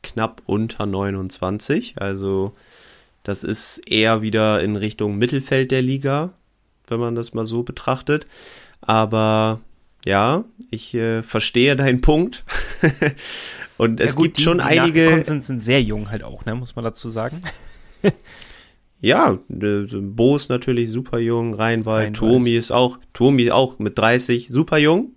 knapp unter 29. Also das ist eher wieder in Richtung Mittelfeld der Liga, wenn man das mal so betrachtet. Aber ja, ich verstehe deinen Punkt. Und es gibt schon einige... sind sehr jung halt auch, ne, muss man dazu sagen. Ja, Bo ist natürlich super jung, Reinwald. Tomi auch mit 30 super jung.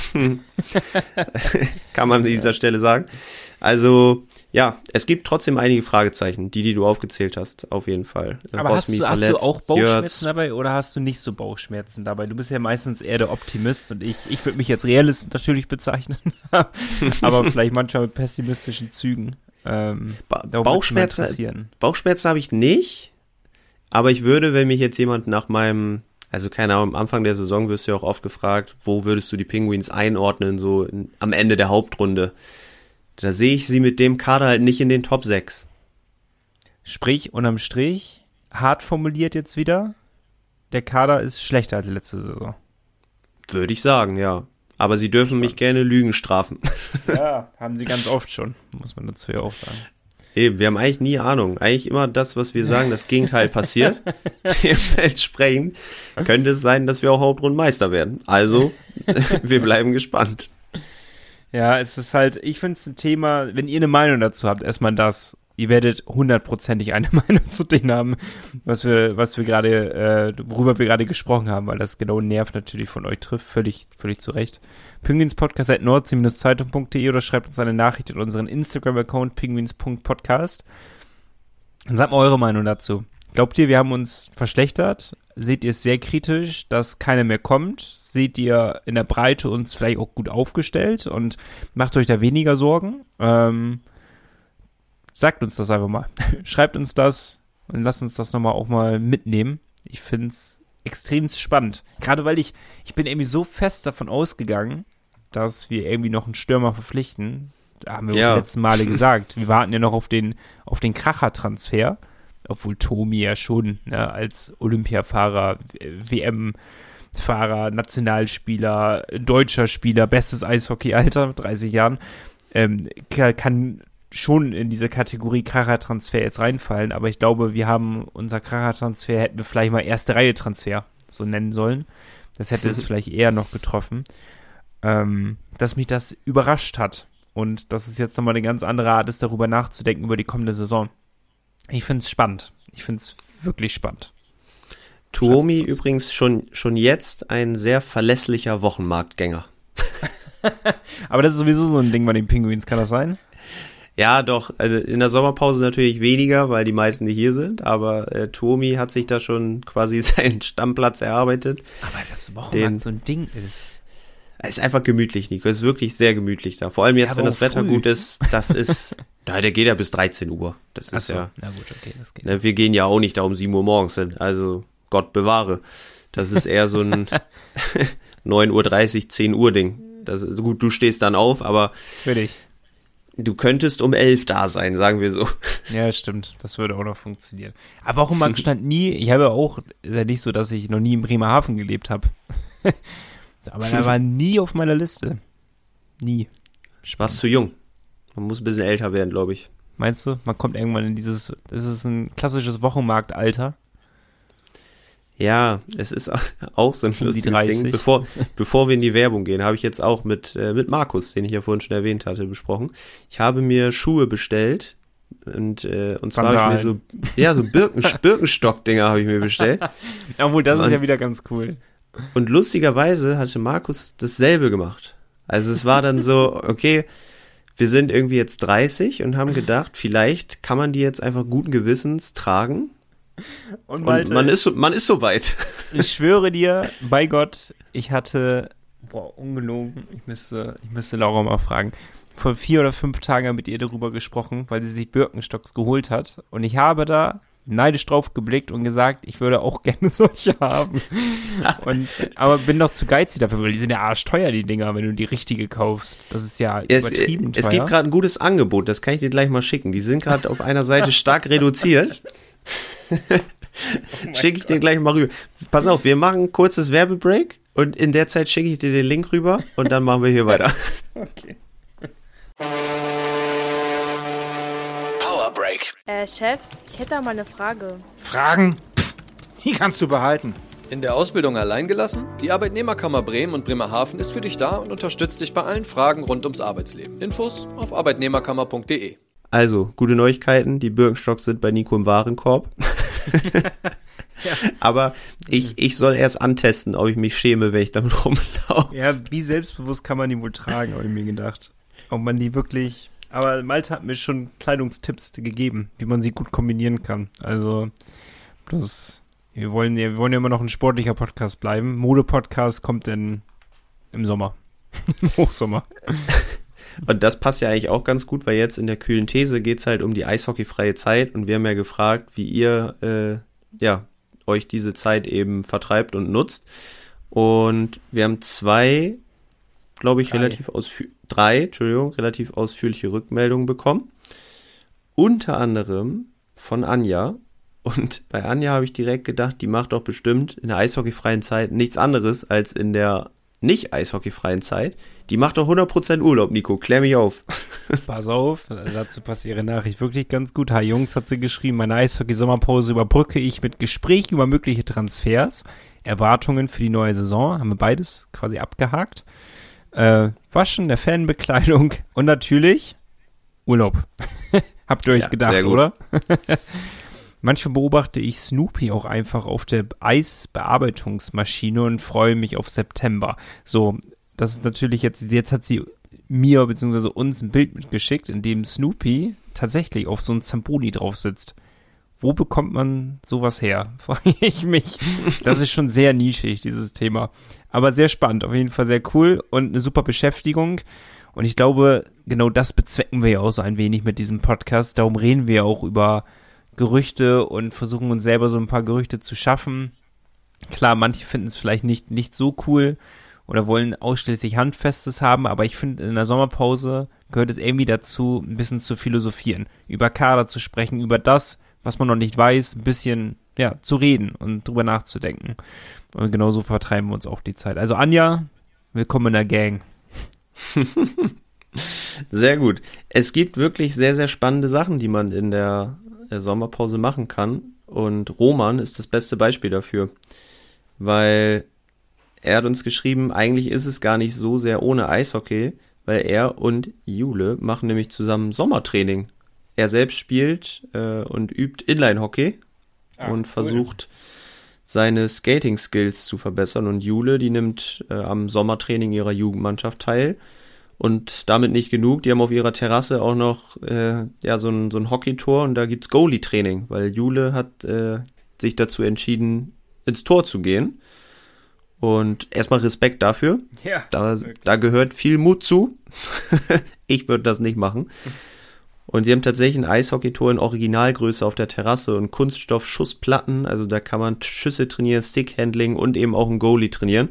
Kann man an dieser Stelle sagen. Also, ja, es gibt trotzdem einige Fragezeichen, die du aufgezählt hast, auf jeden Fall. Aber hast du auch Bauchschmerzen dabei oder hast du nicht so Bauchschmerzen dabei? Du bist ja meistens eher der Optimist und ich würde mich als Realist natürlich bezeichnen, aber vielleicht manchmal mit pessimistischen Zügen. Bauchschmerzen habe ich nicht, aber ich würde, wenn mich jetzt jemand nach meinem, also keine Ahnung, am Anfang der Saison wirst du ja auch oft gefragt, wo würdest du die Penguins einordnen, so am Ende der Hauptrunde. Da sehe ich sie mit dem Kader halt nicht in den Top 6. Sprich, unterm Strich, hart formuliert jetzt wieder, der Kader ist schlechter als letzte Saison. Würde ich sagen, ja. Aber sie dürfen mich gerne Lügen strafen. Ja, haben sie ganz oft schon, muss man dazu ja auch sagen. Eben, wir haben eigentlich nie Ahnung. Eigentlich immer das, was wir sagen, das Gegenteil passiert. Dementsprechend könnte es sein, dass wir auch Hauptrundenmeister werden. Also, wir bleiben gespannt. Ja, es ist halt, ich finde es ein Thema, wenn ihr eine Meinung dazu habt, erstmal das, ihr werdet 100%ig eine Meinung zu denen haben, was wir gerade, worüber wir gerade gesprochen haben, weil das genau Nerv natürlich von euch trifft, völlig zu Recht. Penguinspodcast@nordsee-zeitung.de oder schreibt uns eine Nachricht in unseren Instagram-Account penguins.podcast. Dann sagt mal eure Meinung dazu. Glaubt ihr, wir haben uns verschlechtert? Seht ihr es sehr kritisch, dass keiner mehr kommt? Seht ihr in der Breite uns vielleicht auch gut aufgestellt und macht euch da weniger Sorgen? Sagt uns das einfach mal. Schreibt uns das und lasst uns das nochmal auch mal mitnehmen. Ich finde es extrem spannend. Gerade weil ich bin irgendwie so fest davon ausgegangen, dass wir irgendwie noch einen Stürmer verpflichten. Da haben wir die letzten Male gesagt. Wir warten ja noch auf den Kracher-Transfer. Obwohl Tomi ja schon, ne, als Olympiafahrer, WM-Fahrer, Nationalspieler, deutscher Spieler, bestes Eishockey-Alter mit 30 Jahren, kann schon in diese Kategorie Kracher-Transfer jetzt reinfallen, aber ich glaube, unser Kracher-Transfer hätten wir vielleicht mal erste Reihe-Transfer so nennen sollen. Das hätte es vielleicht eher noch getroffen. Dass mich das überrascht hat und dass es jetzt nochmal eine ganz andere Art ist, darüber nachzudenken, über die kommende Saison. Ich finde es spannend. Ich finde es wirklich spannend. Tuomi übrigens schon jetzt ein sehr verlässlicher Wochenmarktgänger. Aber das ist sowieso so ein Ding bei den Penguins, kann das sein? Ja, doch. Also in der Sommerpause natürlich weniger, weil die meisten nicht hier sind. Aber Tuomi hat sich da schon quasi seinen Stammplatz erarbeitet. Aber das Wochenmarkt so ein Ding ist. Es ist einfach gemütlich, Nico. Es ist wirklich sehr gemütlich da. Vor allem jetzt, wenn das Wetter gut ist. Das ist, der geht ja bis 13 Uhr. Das ist ja. Na gut, okay, das geht. Ne, wir gehen ja auch nicht da um 7 Uhr morgens hin. Also Gott bewahre. Das ist eher so ein 9:30 Uhr, 10 Uhr Ding. Das ist gut, du stehst dann auf, aber du könntest um 11 da sein, sagen wir so. Ja, stimmt. Das würde auch noch funktionieren. Aber Wochenmarkt stand nie, ich habe ja auch, ist ja nicht so, dass ich noch nie in Bremerhaven gelebt habe. Aber er war nie auf meiner Liste. Nie. Warst zu jung. Man muss ein bisschen älter werden, glaube ich. Meinst du? Man kommt irgendwann in das ist ein klassisches Wochenmarktalter. Ja, es ist auch so ein lustiges Ding. Bevor wir in die Werbung gehen, habe ich jetzt auch mit Markus, den ich ja vorhin schon erwähnt hatte, besprochen. Ich habe mir Schuhe bestellt und zwar habe ich mir so Birkenstock-Dinger habe ich mir bestellt. Obwohl, das ist ja wieder ganz cool. Und lustigerweise hatte Markus dasselbe gemacht. Also es war dann so, okay, wir sind irgendwie jetzt 30 und haben gedacht, vielleicht kann man die jetzt einfach guten Gewissens tragen. Und Malte, man ist so weit. Ich schwöre dir, bei Gott, ich hatte, ungelogen, ich müsste Laura mal fragen, vor 4 oder 5 Tagen mit ihr darüber gesprochen, weil sie sich Birkenstocks geholt hat. Und ich habe da neidisch drauf geblickt und gesagt, ich würde auch gerne solche haben. Aber bin doch zu geizig dafür, weil die sind ja arschteuer, die Dinger, wenn du die richtige kaufst. Das ist ja übertrieben teuer. Es gibt gerade ein gutes Angebot, das kann ich dir gleich mal schicken. Die sind gerade auf einer Seite stark reduziert. Schicke ich dir gleich mal rüber. Pass auf, wir machen ein kurzes Werbebreak und in der Zeit schicke ich dir den Link rüber und dann machen wir hier weiter. Okay. Break. Chef, ich hätte da mal eine Frage. Fragen? Pff, die kannst du behalten. In der Ausbildung allein gelassen? Die Arbeitnehmerkammer Bremen und Bremerhaven ist für dich da und unterstützt dich bei allen Fragen rund ums Arbeitsleben. Infos auf arbeitnehmerkammer.de. Also, gute Neuigkeiten, die Birkenstocks sind bei Nico im Warenkorb. Ja. Aber ich soll erst antesten, ob ich mich schäme, wenn ich damit rumlaufe. Ja, wie selbstbewusst kann man die wohl tragen, habe ich mir gedacht. Ob man die wirklich... Aber Malte hat mir schon Kleidungstipps gegeben, wie man sie gut kombinieren kann. Also, wir wollen ja immer noch ein sportlicher Podcast bleiben. Mode-Podcast kommt dann im Sommer. Hochsommer. Und das passt ja eigentlich auch ganz gut, weil jetzt in der kühlen These geht's halt um die eishockeyfreie Zeit und wir haben ja gefragt, wie ihr euch diese Zeit eben vertreibt und nutzt. Und wir haben relativ ausführliche Rückmeldungen bekommen. Unter anderem von Anja. Und bei Anja habe ich direkt gedacht, die macht doch bestimmt in der eishockeyfreien Zeit nichts anderes als in der nicht eishockeyfreien Zeit. Die macht doch 100% Urlaub, Nico. Klär mich auf. Pass auf, dazu passt ihre Nachricht wirklich ganz gut. Hi Jungs, hat sie geschrieben, meine Eishockey-Sommerpause überbrücke ich mit Gesprächen über mögliche Transfers, Erwartungen für die neue Saison. Haben wir beides quasi abgehakt. Waschen der Fanbekleidung und natürlich Urlaub. Habt ihr euch gedacht, oder? Manchmal beobachte ich Snoopy auch einfach auf der Eisbearbeitungsmaschine und freue mich auf September. So, das ist natürlich jetzt hat sie mir bzw. uns ein Bild mitgeschickt, in dem Snoopy tatsächlich auf so einem Zamboni drauf sitzt. Wo bekommt man sowas her? Frage ich mich. Das ist schon sehr nischig, dieses Thema. Aber sehr spannend, auf jeden Fall sehr cool und eine super Beschäftigung. Und ich glaube, genau das bezwecken wir ja auch so ein wenig mit diesem Podcast. Darum reden wir ja auch über Gerüchte und versuchen uns selber so ein paar Gerüchte zu schaffen. Klar, manche finden es vielleicht nicht so cool oder wollen ausschließlich Handfestes haben, aber ich finde, in der Sommerpause gehört es irgendwie dazu, ein bisschen zu philosophieren, über Kader zu sprechen, über das, was man noch nicht weiß, ein bisschen, zu reden und drüber nachzudenken. Und genauso vertreiben wir uns auch die Zeit. Also Anja, willkommen in der Gang. Sehr gut. Es gibt wirklich sehr, sehr spannende Sachen, die man in der Sommerpause machen kann. Und Roman ist das beste Beispiel dafür. Weil er hat uns geschrieben, eigentlich ist es gar nicht so sehr ohne Eishockey, weil er und Jule machen nämlich zusammen Sommertraining. Er selbst spielt und übt Inline-Hockey und versucht seine Skating-Skills zu verbessern. Und Jule, die nimmt am Sommertraining ihrer Jugendmannschaft teil. Und damit nicht genug, die haben auf ihrer Terrasse auch noch so ein Hockeytor und da gibt's Goalie-Training, weil Jule hat sich dazu entschieden, ins Tor zu gehen. Und erstmal Respekt dafür. Ja, da gehört viel Mut zu. Ich würde das nicht machen. Und sie haben tatsächlich ein Eishockeytor in Originalgröße auf der Terrasse und Kunststoff-Schussplatten. Also da kann man Schüsse trainieren, Stickhandling und eben auch ein Goalie trainieren.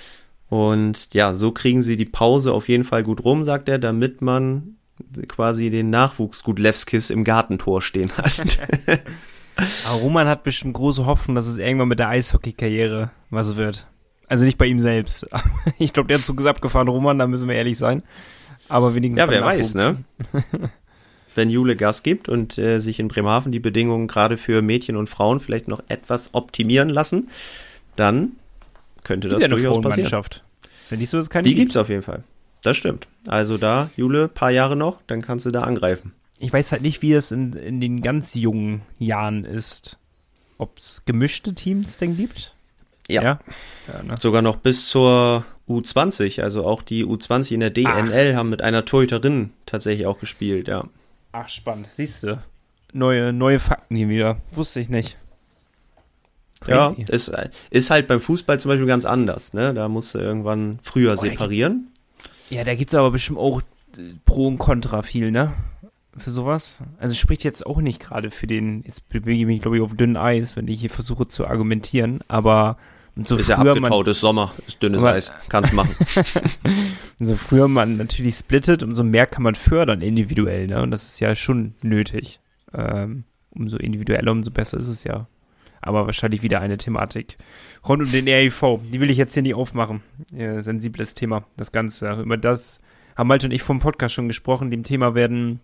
Und ja, so kriegen sie die Pause auf jeden Fall gut rum, sagt er, damit man quasi den Nachwuchs Gudlewskis im Gartentor stehen hat. Aber Roman hat bestimmt große Hoffnung, dass es irgendwann mit der Eishockey-Karriere was wird. Also nicht bei ihm selbst. Ich glaube, der hat Zug ist abgefahren, Roman, da müssen wir ehrlich sein. Aber wenigstens ja, wer Nachwuchs. Weiß, ne? Wenn Jule Gas gibt und sich in Bremerhaven die Bedingungen gerade für Mädchen und Frauen vielleicht noch etwas optimieren lassen, dann könnte das durchaus passieren. Ist ja nicht so, dass es keine Die gibt's auf jeden Fall. Das stimmt. Also da, Jule, paar Jahre noch, dann kannst du da angreifen. Ich weiß halt nicht, wie es in den ganz jungen Jahren ist. Ob es gemischte Teams denn gibt? Ja, ne? Sogar noch bis zur U20. Also auch die U20 in der DNL haben mit einer Torhüterin tatsächlich auch gespielt, ja. Ach, spannend. Siehst du. Neue Fakten hier wieder. Wusste ich nicht. Ja, ist halt beim Fußball zum Beispiel ganz anders, ne? Da musst du irgendwann früher separieren. Ja, da gibt's aber bestimmt auch Pro und Contra viel, ne? Für sowas. Also spricht jetzt auch nicht gerade für den, jetzt bewege ich mich, glaube ich, auf dünnem Eis, wenn ich hier versuche zu argumentieren, aber so ist ja abgetaut, ist Sommer, ist dünnes Eis, kannst machen. So früher man natürlich splittet, umso mehr kann man fördern individuell, ne? Und das ist ja schon nötig. Umso individueller, umso besser ist es ja. Aber wahrscheinlich wieder eine Thematik rund um den RIV. Die will ich jetzt hier nicht aufmachen. Ja, sensibles Thema, das Ganze. Über das haben Malte und ich vom Podcast schon gesprochen. Dem Thema werden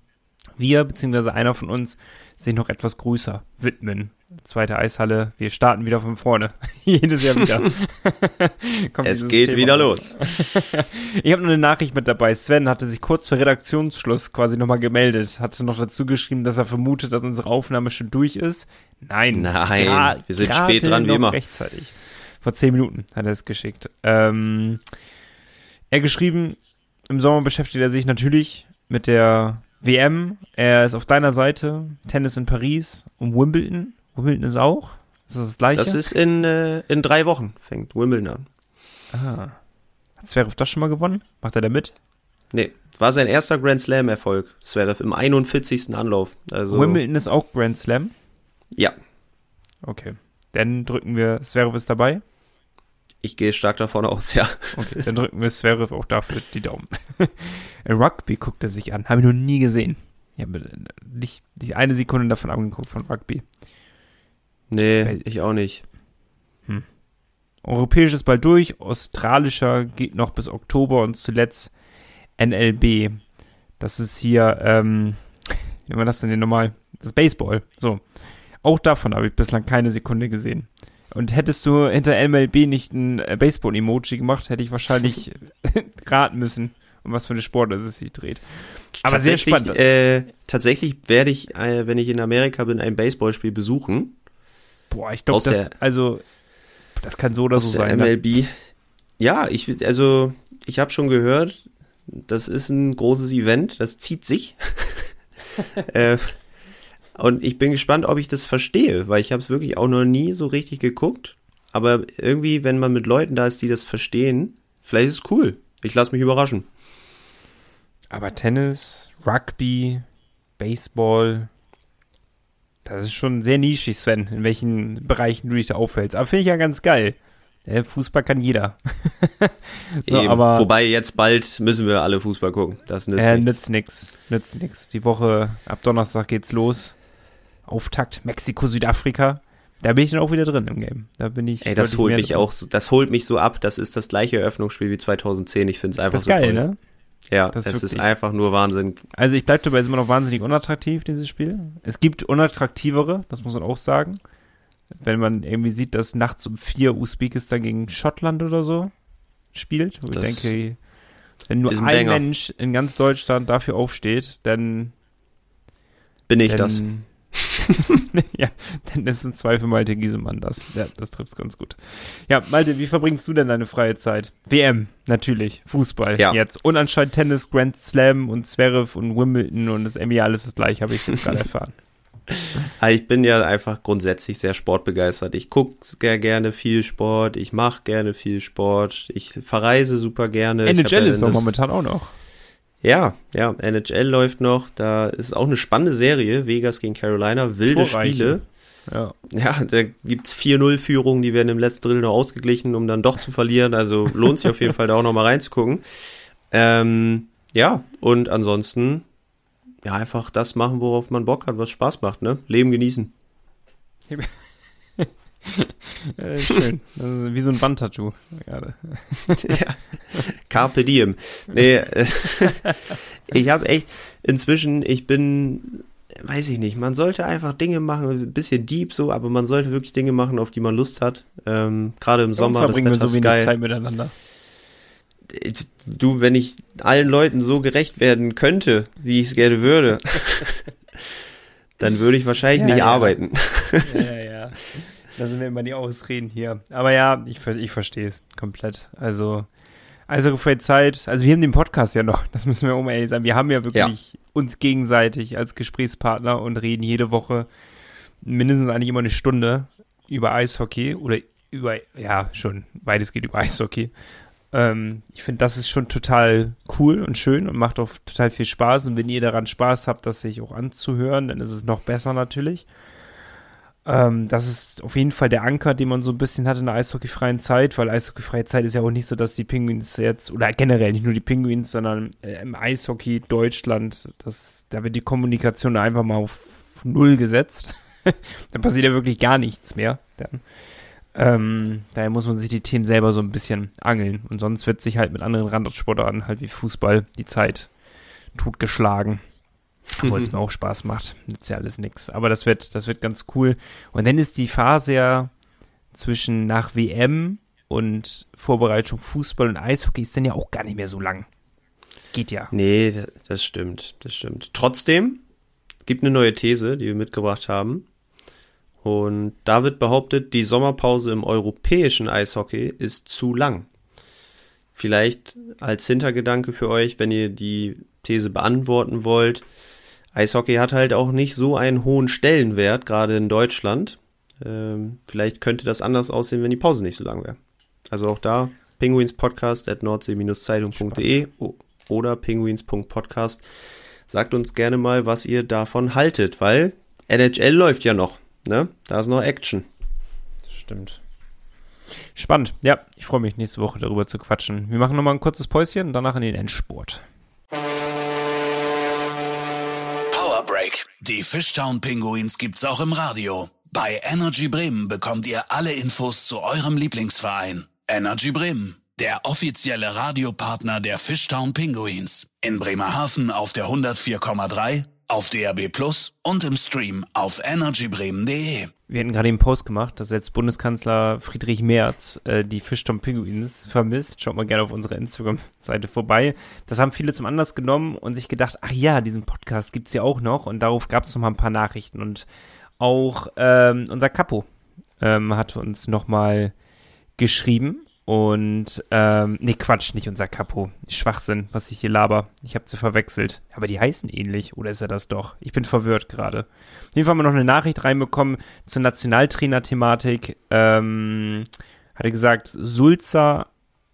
wir, beziehungsweise einer von uns, sich noch etwas größer widmen. Zweite Eishalle, wir starten wieder von vorne. Jedes Jahr wieder. Es geht Thema wieder los. Ich habe noch eine Nachricht mit dabei. Sven hatte sich kurz vor Redaktionsschluss quasi nochmal gemeldet. Hatte noch dazu geschrieben, dass er vermutet, dass unsere Aufnahme schon durch ist. Nein, wir sind spät dran, wie immer. Rechtzeitig. Vor 10 Minuten hat er es geschickt. Er geschrieben, im Sommer beschäftigt er sich natürlich mit der WM. Er ist auf deiner Seite. Tennis in Paris und Wimbledon. Wimbledon ist auch? Ist das Gleiche? Das ist in 3 Wochen, fängt Wimbledon an. Ah. Hat Zverev das schon mal gewonnen? Macht er da mit? Nee, war sein erster Grand Slam-Erfolg, Zverev, im 41. Anlauf. Also, Wimbledon ist auch Grand Slam? Ja. Okay. Dann drücken wir, Zverev ist dabei? Ich gehe stark davon aus, ja. Okay, dann drücken wir Zverev auch dafür die Daumen. Rugby guckt er sich an. Habe ich noch nie gesehen. Ich habe nicht eine Sekunde davon angeguckt von Rugby. Nee, ich auch nicht. Europäisch ist bald durch, australischer geht noch bis Oktober und zuletzt NLB. Das ist hier, wie war das denn normal? Das Baseball. So. Auch davon habe ich bislang keine Sekunde gesehen. Und hättest du hinter MLB nicht ein Baseball-Emoji gemacht, hätte ich wahrscheinlich raten müssen, um was für eine Sportart es sich dreht. Aber sehr spannend. Tatsächlich werde ich, wenn ich in Amerika bin, ein Baseballspiel besuchen. Boah, ich glaube, das kann so oder so sein. MLB. Ne? Ja, ich habe schon gehört, das ist ein großes Event, das zieht sich. Und ich bin gespannt, ob ich das verstehe, weil ich habe es wirklich auch noch nie so richtig geguckt. Aber irgendwie, wenn man mit Leuten da ist, die das verstehen, vielleicht ist es cool. Ich lasse mich überraschen. Aber Tennis, Rugby, Baseball, das ist schon sehr nischig, Sven, in welchen Bereichen du dich da aufhältst. Aber finde ich ja ganz geil. Fußball kann jeder. So, aber wobei jetzt bald müssen wir alle Fußball gucken. Das nützt nix. Die Woche ab Donnerstag geht's los. Auftakt Mexiko, Südafrika. Da bin ich dann auch wieder drin im Game. Da bin ich. Das holt mich so ab. Das ist das gleiche Eröffnungsspiel wie 2010. Ich finde es einfach so geil, toll. Ne? Ja, es ist einfach nur Wahnsinn. Also ich bleibe dabei, es ist immer noch wahnsinnig unattraktiv, dieses Spiel. Es gibt unattraktivere, das muss man auch sagen. Wenn man irgendwie sieht, dass nachts um 4 Usbekistan gegen Schottland oder so spielt. Wo ich denke, wenn nur ein Mensch in ganz Deutschland dafür aufsteht, dann bin ich das. Ja, dann ist im Zweifel Malte Giesemann das. Ja, das trifft's ganz gut. Ja, Malte, wie verbringst du denn deine freie Zeit? WM, natürlich. Fußball, jetzt. Und anscheinend Tennis, Grand Slam und Zverev und Wimbledon und das Emmy, alles das gleiche, habe ich jetzt gerade erfahren. Ich bin ja einfach grundsätzlich sehr sportbegeistert. Ich gucke sehr gerne viel Sport, ich mache gerne viel Sport, ich verreise super gerne. NHL ist doch momentan auch noch. Ja, NHL läuft noch, da ist auch eine spannende Serie, Vegas gegen Carolina, wilde Spiele. Ja, da gibt's 4-0-Führungen, die werden im letzten Drittel noch ausgeglichen, um dann doch zu verlieren, also lohnt sich auf jeden Fall da auch noch mal reinzugucken. Ja, und ansonsten einfach das machen, worauf man Bock hat, was Spaß macht, ne? Leben genießen. Schön. Wie so ein Wandtattoo. Ja. Carpe diem. Nee, ich habe echt, inzwischen, weiß ich nicht, man sollte einfach Dinge machen, ein bisschen deep so, aber man sollte wirklich Dinge machen, auf die man Lust hat. Gerade im Sommer, das Wetter ist geil. Zeit miteinander. Du, wenn ich allen Leuten so gerecht werden könnte, wie ich es gerne würde, dann würde ich wahrscheinlich nicht arbeiten. Ja. Da sind wir immer die Ausreden hier. Aber ja, ich verstehe es komplett. Also freie Zeit. Also wir haben den Podcast ja noch, das müssen wir auch mal ehrlich sagen. Wir haben ja wirklich uns gegenseitig als Gesprächspartner und reden jede Woche mindestens eigentlich immer eine Stunde über Eishockey oder beides geht über Eishockey. Ich finde, das ist schon total cool und schön und macht auch total viel Spaß. Und wenn ihr daran Spaß habt, das sich auch anzuhören, dann ist es noch besser natürlich. Das ist auf jeden Fall der Anker, den man so ein bisschen hat in der eishockeyfreien Zeit, weil eishockeyfreie Zeit ist ja auch nicht so, dass die Penguins jetzt, oder generell nicht nur die Penguins, sondern im Eishockey Deutschland, da wird die Kommunikation einfach mal auf 0 gesetzt. Dann passiert ja wirklich gar nichts mehr. Daher muss man sich die Themen selber so ein bisschen angeln. Und sonst wird sich halt mit anderen Randsportarten halt wie Fußball die Zeit totgeschlagen. Obwohl es mir auch Spaß macht. Nützt ja alles nix. Aber das wird ganz cool. Und dann ist die Phase ja zwischen nach WM und Vorbereitung Fußball und Eishockey ist dann ja auch gar nicht mehr so lang. Geht ja. Nee, das stimmt. Trotzdem gibt eine neue These, die wir mitgebracht haben. Und da wird behauptet, die Sommerpause im europäischen Eishockey ist zu lang. Vielleicht als Hintergedanke für euch, wenn ihr die These beantworten wollt. Eishockey hat halt auch nicht so einen hohen Stellenwert, gerade in Deutschland. Vielleicht könnte das anders aussehen, wenn die Pause nicht so lang wäre. Also auch da penguinspodcast@nordsee-zeitung.de oder penguins.podcast. Sagt uns gerne mal, was ihr davon haltet, weil NHL läuft ja noch, ne? Da ist noch Action. Das stimmt. Spannend. Ja, ich freue mich, nächste Woche darüber zu quatschen. Wir machen nochmal ein kurzes Päuschen und danach in den Endspurt. Power Break. Die Fishtown Pinguins gibt's auch im Radio. Bei Energy Bremen bekommt ihr alle Infos zu eurem Lieblingsverein. Energy Bremen, der offizielle Radiopartner der Fishtown Pinguins. In Bremerhaven auf der 104,3, auf DAB+ und im Stream auf energybremen.de. Wir hatten gerade einen Post gemacht, dass jetzt Bundeskanzler Friedrich Merz die Fishtown Pinguins vermisst. Schaut mal gerne auf unserer Instagram-Seite vorbei. Das haben viele zum Anlass genommen und sich gedacht, ach ja, diesen Podcast gibt's ja auch noch. Und darauf gab es noch mal ein paar Nachrichten. Und auch unser Capo hat uns noch mal geschrieben. Und, nee, Quatsch, nicht unser Capo. Schwachsinn, was ich hier laber. Ich habe sie verwechselt. Aber die heißen ähnlich, oder ist er das doch? Ich bin verwirrt gerade. Auf jeden Fall haben wir noch eine Nachricht reinbekommen zur Nationaltrainer-Thematik. Hat er gesagt, sollte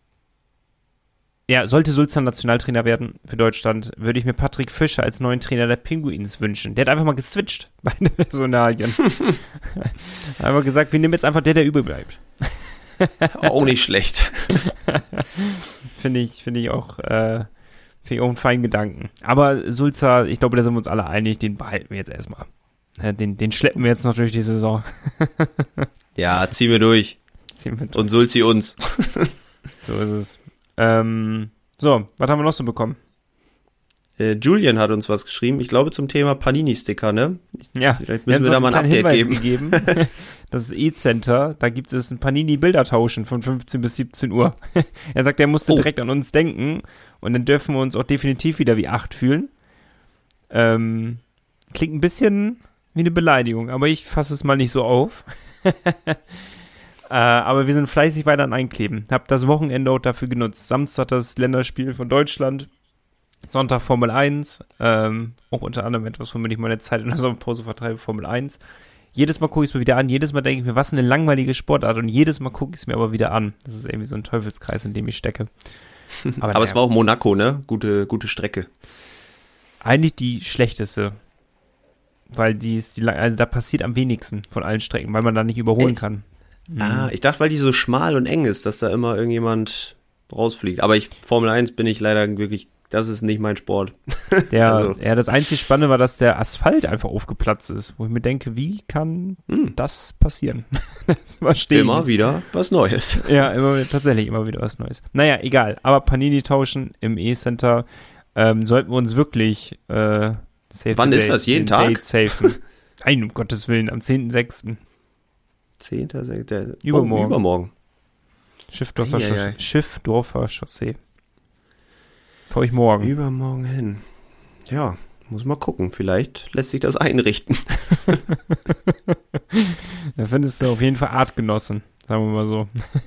Sulzer Nationaltrainer werden für Deutschland, würde ich mir Patrick Fischer als neuen Trainer der Pinguins wünschen. Der hat einfach mal geswitcht bei den Personalien. Einfach gesagt, wir nehmen jetzt einfach der übrig bleibt. Auch nicht schlecht. Finde ich auch einen feinen Gedanken. Aber Sulzer, ich glaube, da sind wir uns alle einig, den behalten wir jetzt erstmal. Den schleppen wir jetzt noch durch die Saison. Ja, ziehen wir durch. Und Sulzi uns. So ist es. So, was haben wir noch so bekommen? Julian hat uns was geschrieben. Ich glaube zum Thema Panini-Sticker, ne? Ja. Vielleicht müssen wir da mal ein Update geben. Das ist E-Center. Da gibt es ein Panini-Bildertauschen von 15 bis 17 Uhr. Er sagt, er musste direkt an uns denken. Und dann dürfen wir uns auch definitiv wieder wie 8 fühlen. Klingt ein bisschen wie eine Beleidigung, aber ich fasse es mal nicht so auf. Aber wir sind fleißig weiter an Einkleben. Hab das Wochenende auch dafür genutzt. Samstag das Länderspiel von Deutschland. Sonntag Formel 1, auch unter anderem etwas, womit ich meine Zeit in der Sommerpause vertreibe, Formel 1. Jedes Mal gucke ich es mir wieder an, jedes Mal denke ich mir, was eine langweilige Sportart und jedes Mal gucke ich es mir aber wieder an. Das ist irgendwie so ein Teufelskreis, in dem ich stecke. Aber es war auch Monaco, ne? Gute Strecke. Eigentlich die schlechteste, weil also da passiert am wenigsten von allen Strecken, weil man da nicht überholen kann. Ich dachte, weil die so schmal und eng ist, dass da immer irgendjemand rausfliegt. Aber Formel 1 bin ich leider wirklich, das ist nicht mein Sport. Ja, das einzig Spannende war, dass der Asphalt einfach aufgeplatzt ist, wo ich mir denke, wie kann das passieren? Das war stehen. Immer wieder was Neues. Ja, tatsächlich immer wieder was Neues. Naja, egal. Aber Panini tauschen im E-Center sollten wir uns wirklich safe. Wann ist das? Jeden Tag? Date safen. Nein, um Gottes Willen, am 10.6. 10.6. Übermorgen. Schiffdorfer Chaussee. Für euch morgen. Übermorgen hin. Ja, muss mal gucken. Vielleicht lässt sich das einrichten. Da findest du auf jeden Fall Artgenossen, sagen wir mal so.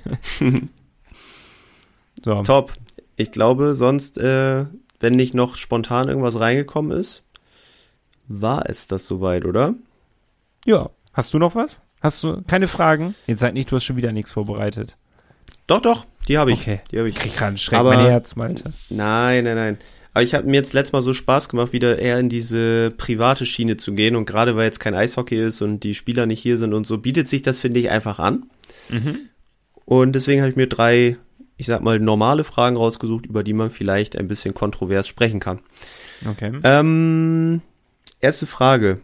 So. Top. Ich glaube, sonst, wenn nicht noch spontan irgendwas reingekommen ist, war es das soweit, oder? Ja. Hast du noch was? Hast du keine Fragen? Jetzt sag nicht, du hast schon wieder nichts vorbereitet. Doch, die habe ich. Okay. Die habe ich. Ich krieg gerade einen Schreck, mein Herz, Malte. Nein. Aber ich habe mir jetzt letztes Mal so Spaß gemacht, wieder eher in diese private Schiene zu gehen. Und gerade weil jetzt kein Eishockey ist und die Spieler nicht hier sind und so, bietet sich das, finde ich, einfach an. Mhm. Und deswegen habe ich mir 3, ich sag mal, normale Fragen rausgesucht, über die man vielleicht ein bisschen kontrovers sprechen kann. Okay. Erste Frage.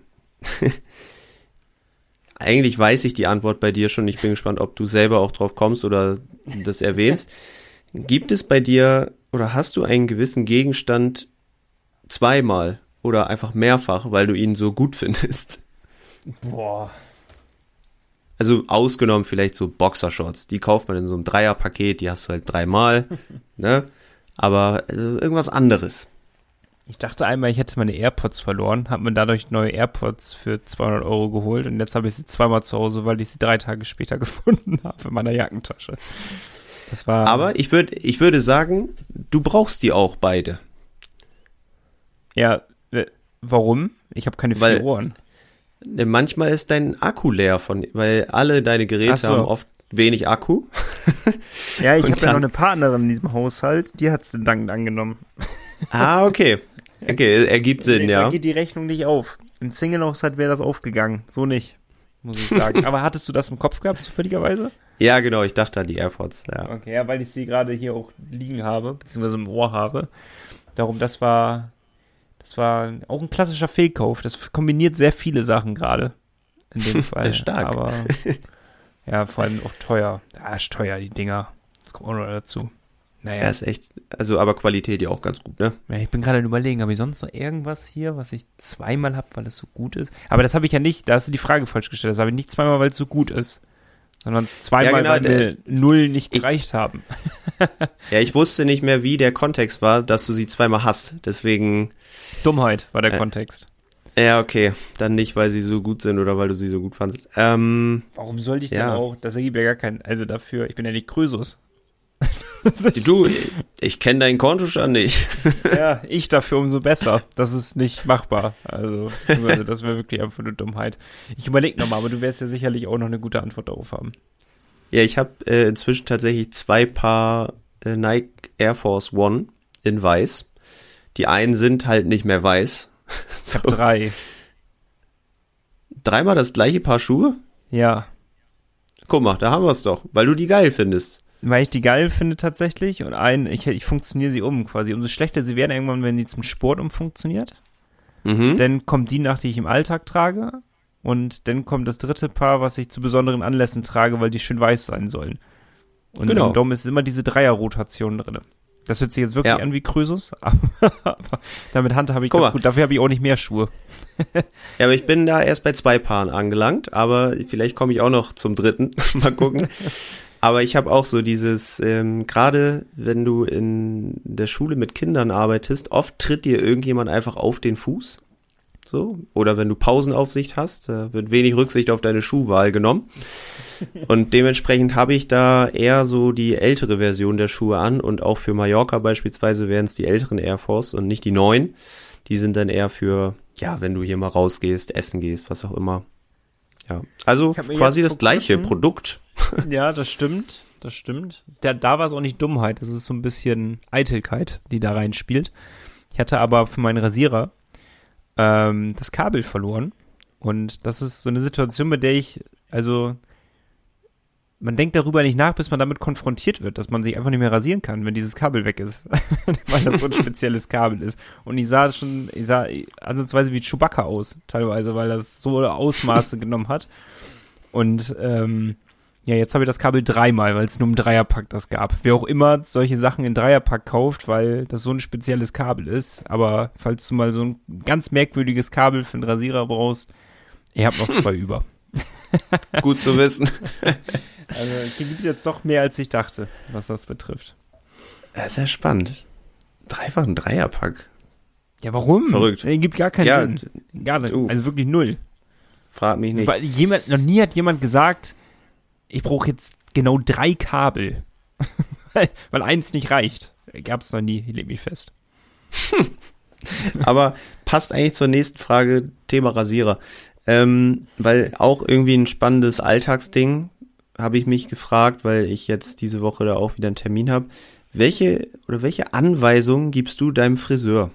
Eigentlich weiß ich die Antwort bei dir schon. Ich bin gespannt, ob du selber auch drauf kommst oder das erwähnst. Gibt es bei dir oder hast du einen gewissen Gegenstand zweimal oder einfach mehrfach, weil du ihn so gut findest? Boah. Also ausgenommen vielleicht so Boxershorts, die kauft man in so einem Dreierpaket, die hast du halt 3-mal, ne? Aber irgendwas anderes. Ich dachte einmal, ich hätte meine AirPods verloren, habe mir dadurch neue AirPods für 200 € geholt und jetzt habe ich sie zweimal zu Hause, weil ich sie 3 Tage später gefunden habe in meiner Jackentasche. Das war. Aber ich würde sagen, du brauchst die auch beide. Ja, warum? Ich habe keine 4 Ohren. Manchmal ist dein Akku leer, weil alle deine Geräte haben oft wenig Akku. Ja, ich habe ja noch eine Partnerin in diesem Haushalt, die hat es dankend angenommen. Ah, okay. Okay, ergibt Sinn, ja. Da geht die Rechnung nicht auf. Im Single-Haushalt wäre das aufgegangen, so nicht, muss ich sagen. Aber hattest du das im Kopf gehabt, zufälligerweise? Ja, genau, ich dachte an die AirPods, ja. Okay, ja, weil ich sie gerade hier auch liegen habe, beziehungsweise im Ohr habe. Darum, das war auch ein klassischer Fehlkauf. Das kombiniert sehr viele Sachen gerade. In dem Fall. Sehr stark. Aber ja, vor allem auch teuer. Ja, ist teuer, die Dinger. Das kommt auch noch dazu. Naja. Ja, ist echt, also aber Qualität ja auch ganz gut, ne? Ja, ich bin gerade überlegen, habe ich sonst noch irgendwas hier, was ich zweimal habe, weil es so gut ist? Aber das habe ich ja nicht, da hast du die Frage falsch gestellt. Das habe ich nicht zweimal, weil es so gut ist. Sondern zweimal, ja, genau, weil mir 0 nicht gereicht haben. Ja, ich wusste nicht mehr, wie der Kontext war, dass du sie zweimal hast. Deswegen. Dummheit war der Kontext. Ja, okay. Dann nicht, weil sie so gut sind oder weil du sie so gut fandest. Warum sollte ich denn auch? Das ergibt ja gar keinen. Also dafür, ich bin ja nicht Krösus. Du, ich kenne deinen Kontostand nicht. Ja, ich dafür umso besser. Das ist nicht machbar. Also, das wäre wirklich einfach eine Dummheit. Ich überlege nochmal, aber du wirst ja sicherlich auch noch eine gute Antwort darauf haben. Ja, ich habe inzwischen tatsächlich 2 Paar Nike Air Force One in weiß. Die einen sind halt nicht mehr weiß. Ich habe 3. 3-mal das gleiche Paar Schuhe? Ja. Guck mal, da haben wir es doch, weil du die geil findest. Weil ich die geil finde tatsächlich und ich funktioniere sie um quasi. Umso schlechter sie werden irgendwann, wenn die zum Sport umfunktioniert. Dann kommt die nach, die ich im Alltag trage. Und dann kommt das 3. Paar, was ich zu besonderen Anlässen trage, weil die schön weiß sein sollen. Und genau. Darum ist immer diese Dreier-Rotation drin. Das hört sich jetzt wirklich an wie Krösus, aber damit handhabe ich ganz gut. Dafür habe ich auch nicht mehr Schuhe. Ja, aber ich bin da erst bei 2 Paaren angelangt, aber vielleicht komme ich auch noch zum 3. Mal gucken. Aber ich habe auch so dieses, gerade wenn du in der Schule mit Kindern arbeitest, oft tritt dir irgendjemand einfach auf den Fuß. So. Oder wenn du Pausenaufsicht hast, wird wenig Rücksicht auf deine Schuhwahl genommen. Und dementsprechend habe ich da eher so die ältere Version der Schuhe an. Und auch für Mallorca beispielsweise wären es die älteren Air Force und nicht die neuen. Die sind dann eher für, ja, wenn du hier mal rausgehst, essen gehst, was auch immer. Ja, also quasi das gleiche Produkt. Ja, das stimmt. Da war es auch nicht Dummheit, das ist so ein bisschen Eitelkeit, die da reinspielt. Ich hatte aber für meinen Rasierer das Kabel verloren und das ist so eine Situation, mit der man denkt darüber nicht nach, bis man damit konfrontiert wird, dass man sich einfach nicht mehr rasieren kann, wenn dieses Kabel weg ist, weil das so ein spezielles Kabel ist. Und ich sah ansatzweise wie Chewbacca aus, teilweise, weil das so Ausmaße genommen hat. Und ja, jetzt habe ich das Kabel 3-mal, weil es nur im Dreierpack das gab. Wer auch immer solche Sachen in Dreierpack kauft, weil das so ein spezielles Kabel ist. Aber falls du mal so ein ganz merkwürdiges Kabel für einen Rasierer brauchst, ich habe noch 2 über. Gut zu wissen. Also es gibt jetzt doch mehr, als ich dachte, was das betrifft. Das ist ja spannend. Dreifach ein Dreierpack. Ja, warum? Verrückt. Gibt gar keinen Sinn. Gar nicht. Also wirklich 0. Frag mich nicht. Weil noch nie hat jemand gesagt, ich brauche jetzt genau 3 Kabel. weil 1 nicht reicht. Gab's noch nie, ich leg mich fest. Aber passt eigentlich zur nächsten Frage, Thema Rasierer. Weil auch irgendwie ein spannendes Alltagsding, habe ich mich gefragt, weil ich jetzt diese Woche da auch wieder einen Termin habe. Welche Anweisungen gibst du deinem Friseur?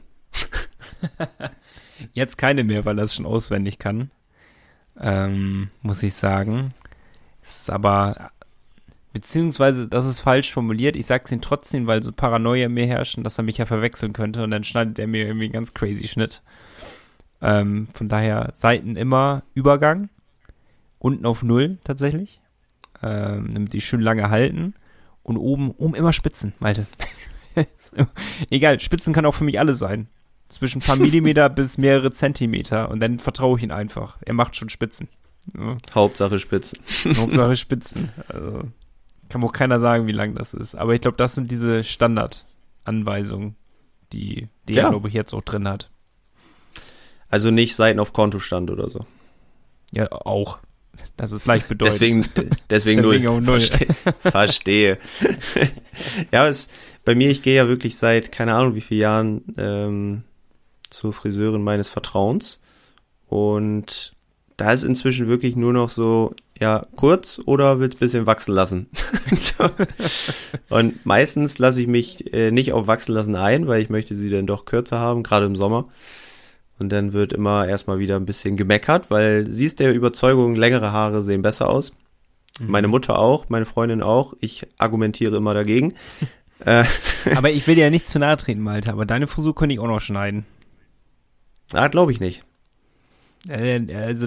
Jetzt keine mehr, weil er es schon auswendig kann. Muss ich sagen. Es ist aber, beziehungsweise, das ist falsch formuliert. Ich sag's ihm trotzdem, weil so Paranoia mir herrschen, dass er mich ja verwechseln könnte und dann schneidet er mir irgendwie einen ganz crazy Schnitt. Von daher Seiten immer Übergang. Unten auf 0 tatsächlich. Damit die schön lange halten. Und oben immer Spitzen, Malte. Egal, Spitzen kann auch für mich alles sein. zwischen ein paar Millimeter bis mehrere Zentimeter und dann vertraue ich ihm einfach. Er macht schon Spitzen. Ja. Hauptsache Spitzen. Hauptsache Spitzen. Also kann auch keiner sagen, wie lang das ist. Aber ich glaube, das sind diese Standardanweisungen, die er, glaube ich, jetzt auch drin hat. Also nicht Seiten auf Kontostand oder so. Ja, auch. Das ist gleichbedeutend. Deswegen null. Verstehe. Ja, bei mir, ich gehe ja wirklich seit, keine Ahnung wie vielen Jahren zur Friseurin meines Vertrauens. Und da ist inzwischen wirklich nur noch so, ja, kurz oder willst ein bisschen wachsen lassen. So. Und meistens lasse ich mich nicht auf wachsen lassen ein, weil ich möchte sie dann doch kürzer haben, gerade im Sommer. Und dann wird immer erstmal wieder ein bisschen gemeckert, weil sie ist der Überzeugung, längere Haare sehen besser aus. Meine Mutter auch, meine Freundin auch. Ich argumentiere immer dagegen. Aber ich will dir ja nicht zu nahe treten, Malte, aber deine Frisur könnte ich auch noch schneiden. Ah, glaube ich nicht. Also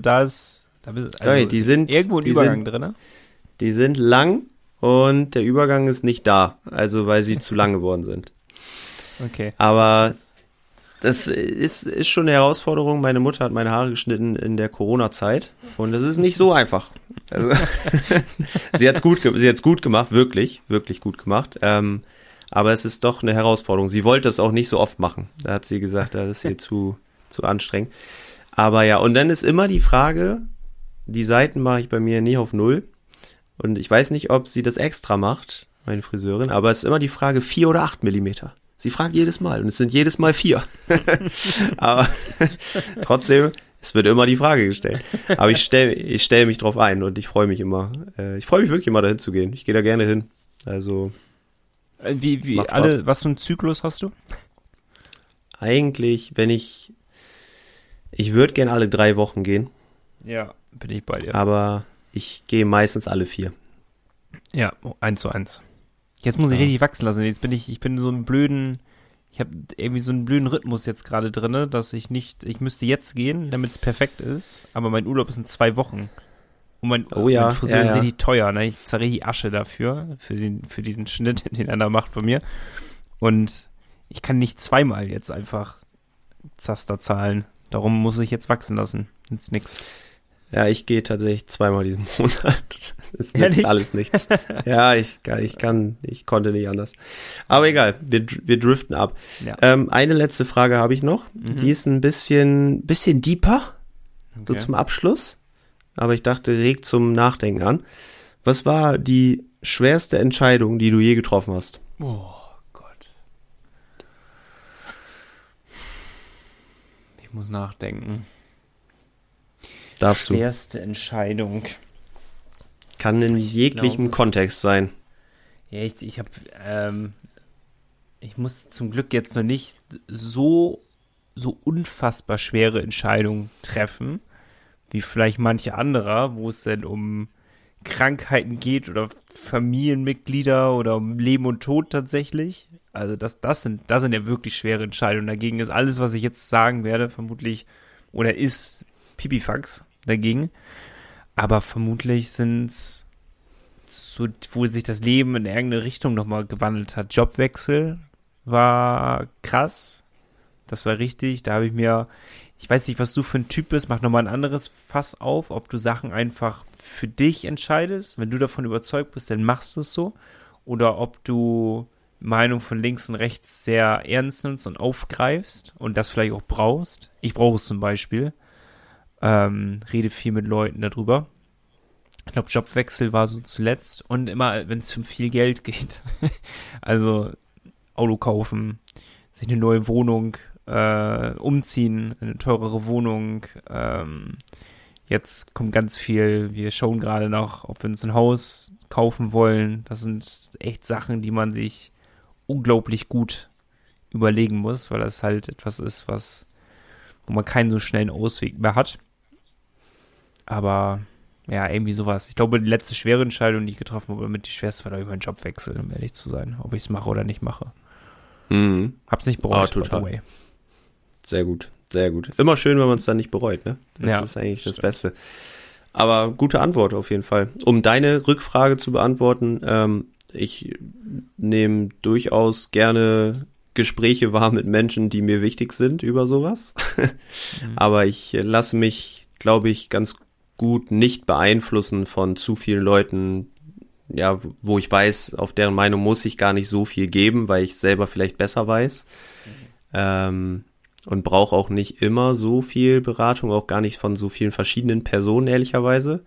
die sind irgendwo ein Übergang drin, ne? Die sind lang und der Übergang ist nicht da, also weil sie zu lang geworden sind. Okay. Aber das ist schon eine Herausforderung. Meine Mutter hat meine Haare geschnitten in der Corona-Zeit und das ist nicht so einfach. Also, sie hat's gut gemacht, wirklich, wirklich gut gemacht. Aber es ist doch eine Herausforderung. Sie wollte es auch nicht so oft machen. Da hat sie gesagt, das ist ihr zu anstrengend. Aber ja, und dann ist immer die Frage, die Seiten mache ich bei mir nie auf 0. Und ich weiß nicht, ob sie das extra macht, meine Friseurin, aber es ist immer die Frage 4 oder 8 Millimeter. Sie fragt jedes Mal und es sind jedes Mal 4. Aber trotzdem, es wird immer die Frage gestellt. Aber ich stell mich drauf ein und ich freue mich immer. Ich freue mich wirklich immer dahin zu gehen. Ich gehe da gerne hin. Also was für einen Zyklus hast du? Eigentlich, ich würde gern alle 3 Wochen gehen. Ja, bin ich bei dir. Aber ich gehe meistens alle 4. Ja, 1:1. Jetzt muss ich richtig wachsen lassen. Jetzt ich habe irgendwie so einen blöden Rhythmus jetzt gerade drin, dass ich müsste jetzt gehen, damit es perfekt ist, aber mein Urlaub ist in 2 Wochen. Und mein Friseur ist richtig teuer, ne? Ich zahle richtig Asche dafür, für diesen Schnitt, den er da macht bei mir. Und ich kann nicht zweimal jetzt einfach Zaster zahlen. Darum muss ich jetzt wachsen lassen. Nützt nix. Ja, ich gehe tatsächlich 2-mal diesen Monat. Das nützt alles nichts. Ja, ich konnte nicht anders. Aber egal, wir driften ab. Ja. Eine letzte Frage habe ich noch. Die ist ein bisschen deeper, so zum Abschluss. Aber ich dachte, regt zum Nachdenken an. Was war die schwerste Entscheidung, die du je getroffen hast? Oh Gott. Ich muss nachdenken. Darfst du. Schwerste Entscheidung. Kann in jeglichem Kontext sein. Ja, ich muss zum Glück jetzt noch nicht so unfassbar schwere Entscheidungen treffen, wie vielleicht manche anderer, wo es denn um Krankheiten geht oder Familienmitglieder oder um Leben und Tod tatsächlich. Also das sind ja wirklich schwere Entscheidungen. Dagegen ist alles, was ich jetzt sagen werde, vermutlich oder ist Pipifax dagegen. Aber vermutlich sind's so, wo sich das Leben in irgendeine Richtung nochmal gewandelt hat. Jobwechsel war krass. Das war richtig. Da habe ich weiß nicht, was du für ein Typ bist, mach nochmal ein anderes Fass auf, ob du Sachen einfach für dich entscheidest. Wenn du davon überzeugt bist, dann machst du es so. Oder ob du Meinung von links und rechts sehr ernst nimmst und aufgreifst und das vielleicht auch brauchst. Ich brauche es zum Beispiel. Rede viel mit Leuten darüber. Ich glaube, Jobwechsel war so zuletzt und immer, wenn es um viel Geld geht. Also Auto kaufen, sich eine neue Wohnung umziehen, eine teurere Wohnung. Jetzt kommt ganz viel, wir schauen gerade noch, ob wir uns ein Haus kaufen wollen. Das sind echt Sachen, die man sich unglaublich gut überlegen muss, weil das halt etwas ist, wo man keinen so schnellen Ausweg mehr hat. Aber ja, irgendwie sowas. Ich glaube, die letzte schwere Entscheidung, die ich getroffen habe, damit die schwerste war, über einen Jobwechsel, um ehrlich zu sein, ob ich es mache oder nicht mache. Hab's nicht bereut, total. By the way. Sehr gut, sehr gut. Immer schön, wenn man es dann nicht bereut, ne? Das ist eigentlich das Beste. Aber gute Antwort auf jeden Fall. Um deine Rückfrage zu beantworten, ich nehme durchaus gerne Gespräche wahr mit Menschen, die mir wichtig sind über sowas. Aber ich lasse mich, glaube ich, ganz gut nicht beeinflussen von zu vielen Leuten, ja, wo ich weiß, auf deren Meinung muss ich gar nicht so viel geben, weil ich selber vielleicht besser weiß. Und brauche auch nicht immer so viel Beratung, auch gar nicht von so vielen verschiedenen Personen, ehrlicherweise.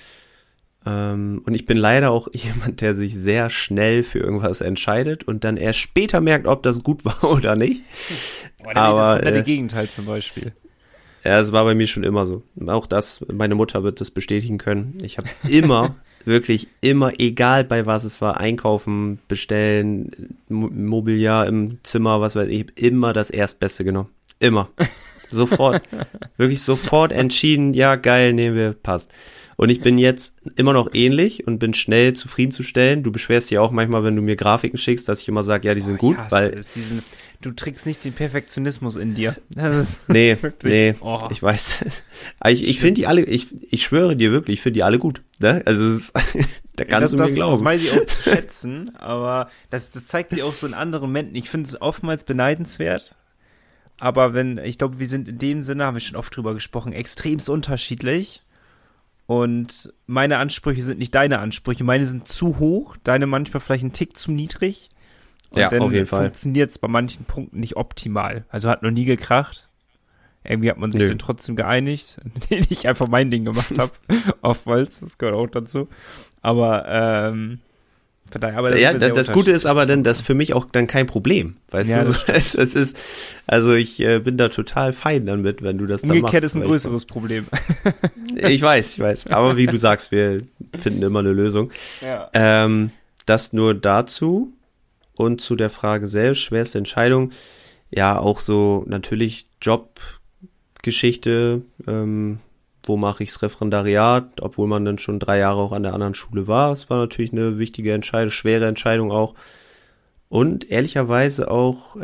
Und ich bin leider auch jemand, der sich sehr schnell für irgendwas entscheidet und dann erst später merkt, ob das gut war oder nicht. Aber das Gegenteil zum Beispiel. Ja, es war bei mir schon immer so. Auch das, meine Mutter wird das bestätigen können. Ich habe immer, wirklich immer, egal bei was es war, einkaufen, bestellen, Mobiliar im Zimmer, was weiß ich, immer das Erstbeste genommen. Immer. Sofort. Wirklich sofort entschieden, ja, geil, nehmen wir, passt. Und ich bin jetzt immer noch ähnlich und bin schnell zufriedenzustellen. Du beschwerst dich auch manchmal, wenn du mir Grafiken schickst, dass ich immer sage, ja, die sind gut. Weil du trägst nicht den Perfektionismus in dir. Nee, ich weiß. Ich finde die alle, ich schwöre dir wirklich, ich finde die alle gut. Ne? Also da kannst du mir glauben. Das weiß ich auch zu schätzen, aber das zeigt sich auch so in anderen Momenten. Ich finde es oftmals beneidenswert. Aber ich glaube, wir sind in dem Sinne, haben wir schon oft drüber gesprochen, extremst unterschiedlich. Und meine Ansprüche sind nicht deine Ansprüche. Meine sind zu hoch, deine manchmal vielleicht einen Tick zu niedrig. Und ja, dann auf jeden Fall. Funktioniert es bei manchen Punkten nicht optimal. Also hat noch nie gekracht. Irgendwie hat man sich dann trotzdem geeinigt, indem ich einfach mein Ding gemacht habe. Oftmals, das gehört auch dazu. Aber von daher, aber das Gute ist aber dann, das ist für mich auch dann kein Problem. Weißt du, es ist, also ich bin da total fein damit, wenn du das dann machst. Umgekehrt ist ein größeres Problem. Ich weiß. Aber wie du sagst, wir finden immer eine Lösung. Ja. Das nur dazu und zu der Frage selbst, schwerste Entscheidung. Ja, auch so natürlich Jobgeschichte, wo mache ich das Referendariat, obwohl man dann schon 3 Jahre auch an der anderen Schule war. Es war natürlich eine wichtige Entscheidung, schwere Entscheidung auch. Und ehrlicherweise auch,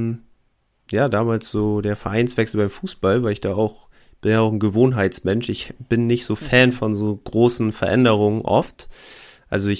damals so der Vereinswechsel beim Fußball, weil ich bin ja auch ein Gewohnheitsmensch. Ich bin nicht so Fan von so großen Veränderungen oft. Also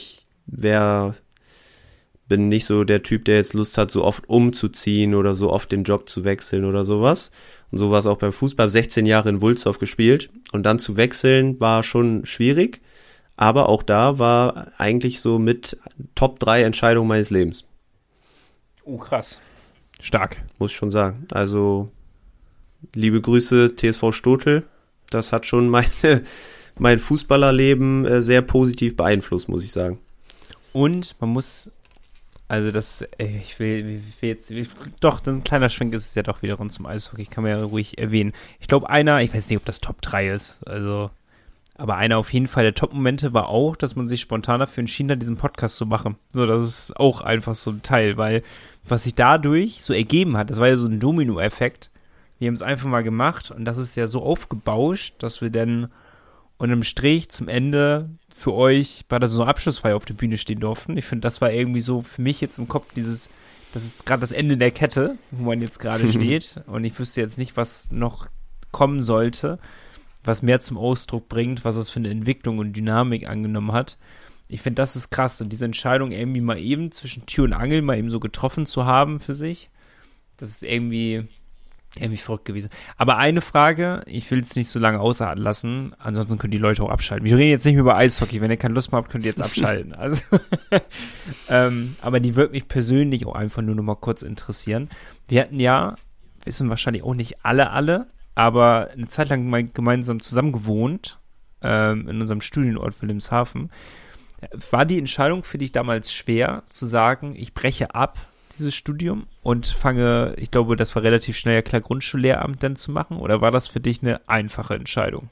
bin nicht so der Typ, der jetzt Lust hat, so oft umzuziehen oder so oft den Job zu wechseln oder sowas. Und so war es auch beim Fußball. Ich habe 16 Jahre in Wulsdorf gespielt und dann zu wechseln war schon schwierig. Aber auch da war eigentlich so mit Top 3 Entscheidungen meines Lebens. Oh, krass. Stark. Muss ich schon sagen. Also, liebe Grüße, TSV Stotel. Das hat schon mein Fußballerleben sehr positiv beeinflusst, muss ich sagen. Und man muss, also das, ich will jetzt, doch, das ist ein kleiner Schwenk, ist es ja doch wiederum zum Eishockey, kann man ja ruhig erwähnen. Ich glaube, ich weiß nicht, ob das Top 3 ist, also, aber einer auf jeden Fall der Top-Momente war auch, dass man sich spontan dafür entschieden hat, diesen Podcast zu machen. So, das ist auch einfach so ein Teil, weil was sich dadurch so ergeben hat, das war ja so ein Domino-Effekt. Wir haben es einfach mal gemacht und das ist ja so aufgebauscht, dass wir dann unterm Strich zum Ende für euch bei der Saisonabschlussfeier auf der Bühne stehen durften. Ich finde, das war irgendwie so für mich jetzt im Kopf das ist gerade das Ende der Kette, wo man jetzt gerade steht und ich wüsste jetzt nicht, was noch kommen sollte, was mehr zum Ausdruck bringt, was es für eine Entwicklung und Dynamik angenommen hat. Ich finde, das ist krass und diese Entscheidung irgendwie mal eben zwischen Tür und Angel mal eben so getroffen zu haben für sich, das ist irgendwie verrückt gewesen. Aber eine Frage, ich will es nicht so lange ausarten lassen, ansonsten können die Leute auch abschalten. Wir reden jetzt nicht mehr über Eishockey, wenn ihr keine Lust mehr habt, könnt ihr jetzt abschalten. Also, aber die wird mich persönlich auch einfach nur noch mal kurz interessieren. Wir hatten ja, wissen wahrscheinlich auch nicht alle, aber eine Zeit lang mal gemeinsam zusammen gewohnt, in unserem Studienort Wilhelmshaven. War die Entscheidung für dich damals schwer, zu sagen, ich breche ab, dieses Studium und fange, ich glaube, das war relativ schnell ja klar, Grundschullehramt dann zu machen, oder war das für dich eine einfache Entscheidung?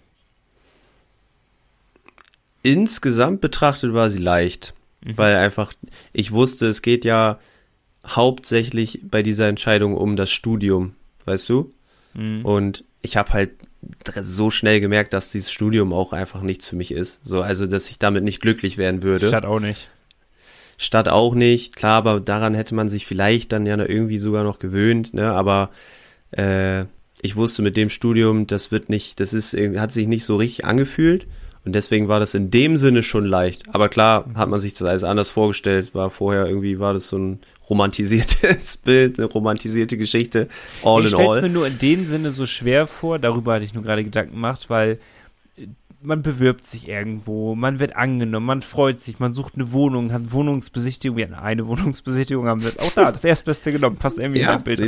Insgesamt betrachtet war sie leicht, weil einfach, ich wusste, es geht ja hauptsächlich bei dieser Entscheidung um das Studium, weißt du? Und ich habe halt so schnell gemerkt, dass dieses Studium auch einfach nichts für mich ist, so, also, dass ich damit nicht glücklich werden würde. Stadt auch nicht, klar, aber daran hätte man sich vielleicht dann ja irgendwie sogar noch gewöhnt, ne, aber ich wusste mit dem Studium, hat sich nicht so richtig angefühlt und deswegen war das in dem Sinne schon leicht, aber klar hat man sich das alles anders vorgestellt, war das so ein romantisiertes Bild, eine romantisierte Geschichte, all in all. Ich stelle es mir nur in dem Sinne so schwer vor, darüber hatte ich nur gerade Gedanken gemacht, weil man bewirbt sich irgendwo, man wird angenommen, man freut sich, man sucht eine Wohnung, hat Wohnungsbesichtigung, wir hatten eine Wohnungsbesichtigung, haben wir auch da das Erstbeste genommen, passt irgendwie in mein Bild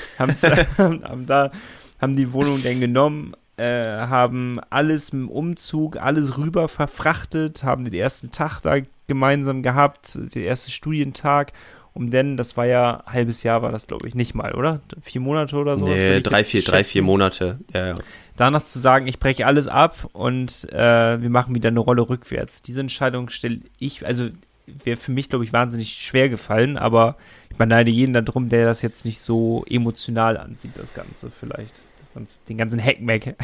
rein. Haben die Wohnung dann genommen, haben alles im Umzug, alles rüber verfrachtet, haben den ersten Tag da gemeinsam gehabt, den ersten Studientag, das war ja, ein halbes Jahr war das, glaube ich, nicht mal, oder? 4 Monate oder so? Nee, 3-4 Monate, ja. Danach zu sagen, ich breche alles ab und wir machen wieder eine Rolle rückwärts. Diese Entscheidung wäre für mich, glaube ich, wahnsinnig schwer gefallen, aber ich beneide jeden darum, der das jetzt nicht so emotional ansieht, das Ganze vielleicht. Den ganzen Hackmack.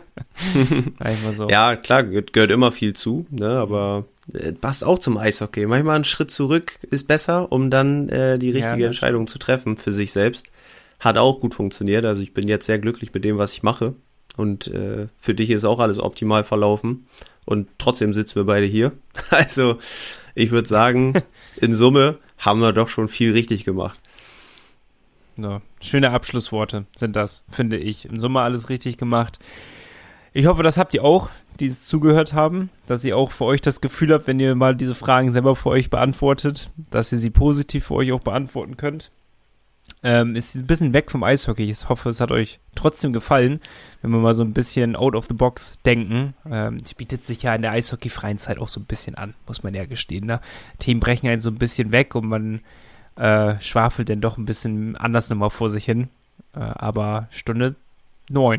So. Ja, klar, gehört immer viel zu, ne, aber passt auch zum Eishockey. Manchmal ein Schritt zurück ist besser, um dann die richtige Entscheidung zu treffen für sich selbst. Hat auch gut funktioniert, also ich bin jetzt sehr glücklich mit dem, was ich mache und für dich ist auch alles optimal verlaufen und trotzdem sitzen wir beide hier. Also ich würde sagen, in Summe haben wir doch schon viel richtig gemacht. Ja, schöne Abschlussworte sind das, finde ich. Im Sommer alles richtig gemacht. Ich hoffe, das habt ihr auch, die es zugehört haben, dass ihr auch für euch das Gefühl habt, wenn ihr mal diese Fragen selber für euch beantwortet, dass ihr sie positiv für euch auch beantworten könnt. Ist ein bisschen weg vom Eishockey. Ich hoffe, es hat euch trotzdem gefallen, wenn wir mal so ein bisschen out of the box denken. Die bietet sich ja in der eishockeyfreien Zeit auch so ein bisschen an, muss man ja gestehen. Ne? Themen brechen einen so ein bisschen weg und man schwafelt denn doch ein bisschen anders nochmal vor sich hin. Aber Stunde 9.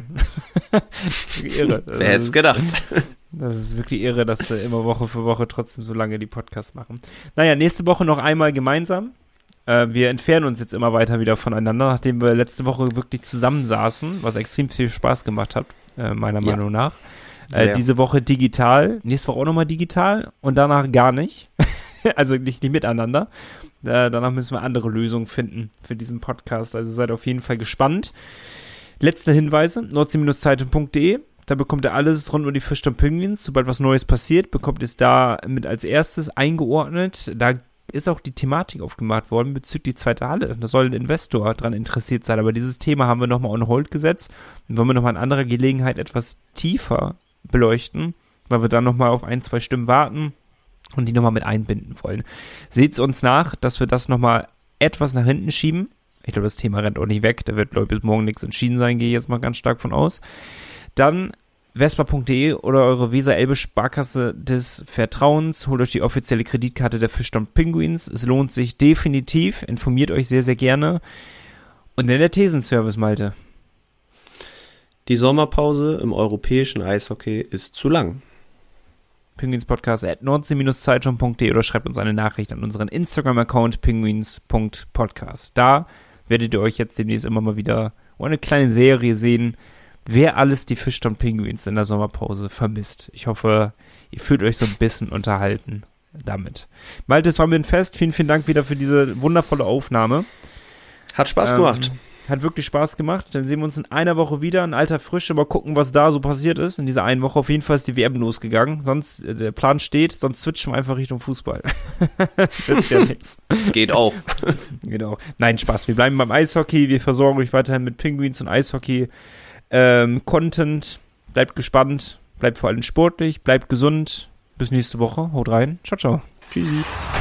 Irre. Wer hätte es gedacht? Das ist wirklich irre, dass wir immer Woche für Woche trotzdem so lange die Podcasts machen. Naja, nächste Woche noch einmal gemeinsam. Wir entfernen uns jetzt immer weiter wieder voneinander, nachdem wir letzte Woche wirklich zusammensaßen, was extrem viel Spaß gemacht hat, meiner Meinung nach. Diese Woche digital, nächste Woche auch nochmal digital und danach gar nicht. Also nicht miteinander. Danach müssen wir andere Lösungen finden für diesen Podcast. Also seid auf jeden Fall gespannt. Letzte Hinweise, nordsee-zeitung.de. Da bekommt ihr alles rund um die Fischtown Penguins. Sobald was Neues passiert, bekommt ihr es da mit als erstes eingeordnet. Da ist auch die Thematik aufgemacht worden bezüglich zweiter Halle. Da soll ein Investor dran interessiert sein. Aber dieses Thema haben wir nochmal on hold gesetzt. Und wollen wir nochmal an anderer Gelegenheit etwas tiefer beleuchten, weil wir dann nochmal auf 1-2 Stimmen warten und die nochmal mit einbinden wollen. Seht's uns nach, dass wir das nochmal etwas nach hinten schieben. Ich glaube, das Thema rennt auch nicht weg. Da wird, glaube ich, bis morgen nichts entschieden sein, gehe ich jetzt mal ganz stark von aus. Dann vespa.de oder eure Weser-Elbe-Sparkasse des Vertrauens. Holt euch die offizielle Kreditkarte der Fischtown Penguins. Es lohnt sich definitiv. Informiert euch sehr, sehr gerne. Und dann der Thesenservice, Malte. Die Sommerpause im europäischen Eishockey ist zu lang. penguinspodcast@nordsee-zeitung.de oder schreibt uns eine Nachricht an unseren Instagram-Account penguins.podcast. Da werdet ihr euch jetzt demnächst immer mal wieder eine kleine Serie sehen, wer alles die Fischtown Penguins in der Sommerpause vermisst. Ich hoffe, ihr fühlt euch so ein bisschen unterhalten damit. Malte, es war mir ein Fest. Vielen, vielen Dank wieder für diese wundervolle Aufnahme. Hat Spaß gemacht. Hat wirklich Spaß gemacht. Dann sehen wir uns in einer Woche wieder in alter Frische. Mal gucken, was da so passiert ist in dieser einen Woche. Auf jeden Fall ist die WM losgegangen. Sonst, der Plan steht, sonst switchen wir einfach Richtung Fußball. Wird's ja nichts. Geht auch. Genau. Nein, Spaß. Wir bleiben beim Eishockey. Wir versorgen euch weiterhin mit Penguins und Eishockey. Content. Bleibt gespannt. Bleibt vor allem sportlich. Bleibt gesund. Bis nächste Woche. Haut rein. Ciao, ciao. Tschüssi.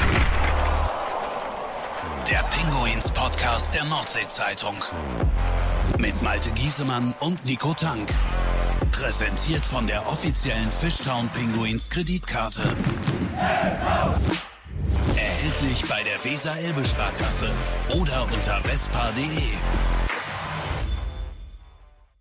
Der Pinguins-Podcast der Nordsee-Zeitung. Mit Malte Giesemann und Nico Tank. Präsentiert von der offiziellen Fischtown Penguins Kreditkarte. Erhältlich bei der Weser-Elbe-Sparkasse oder unter vespa.de.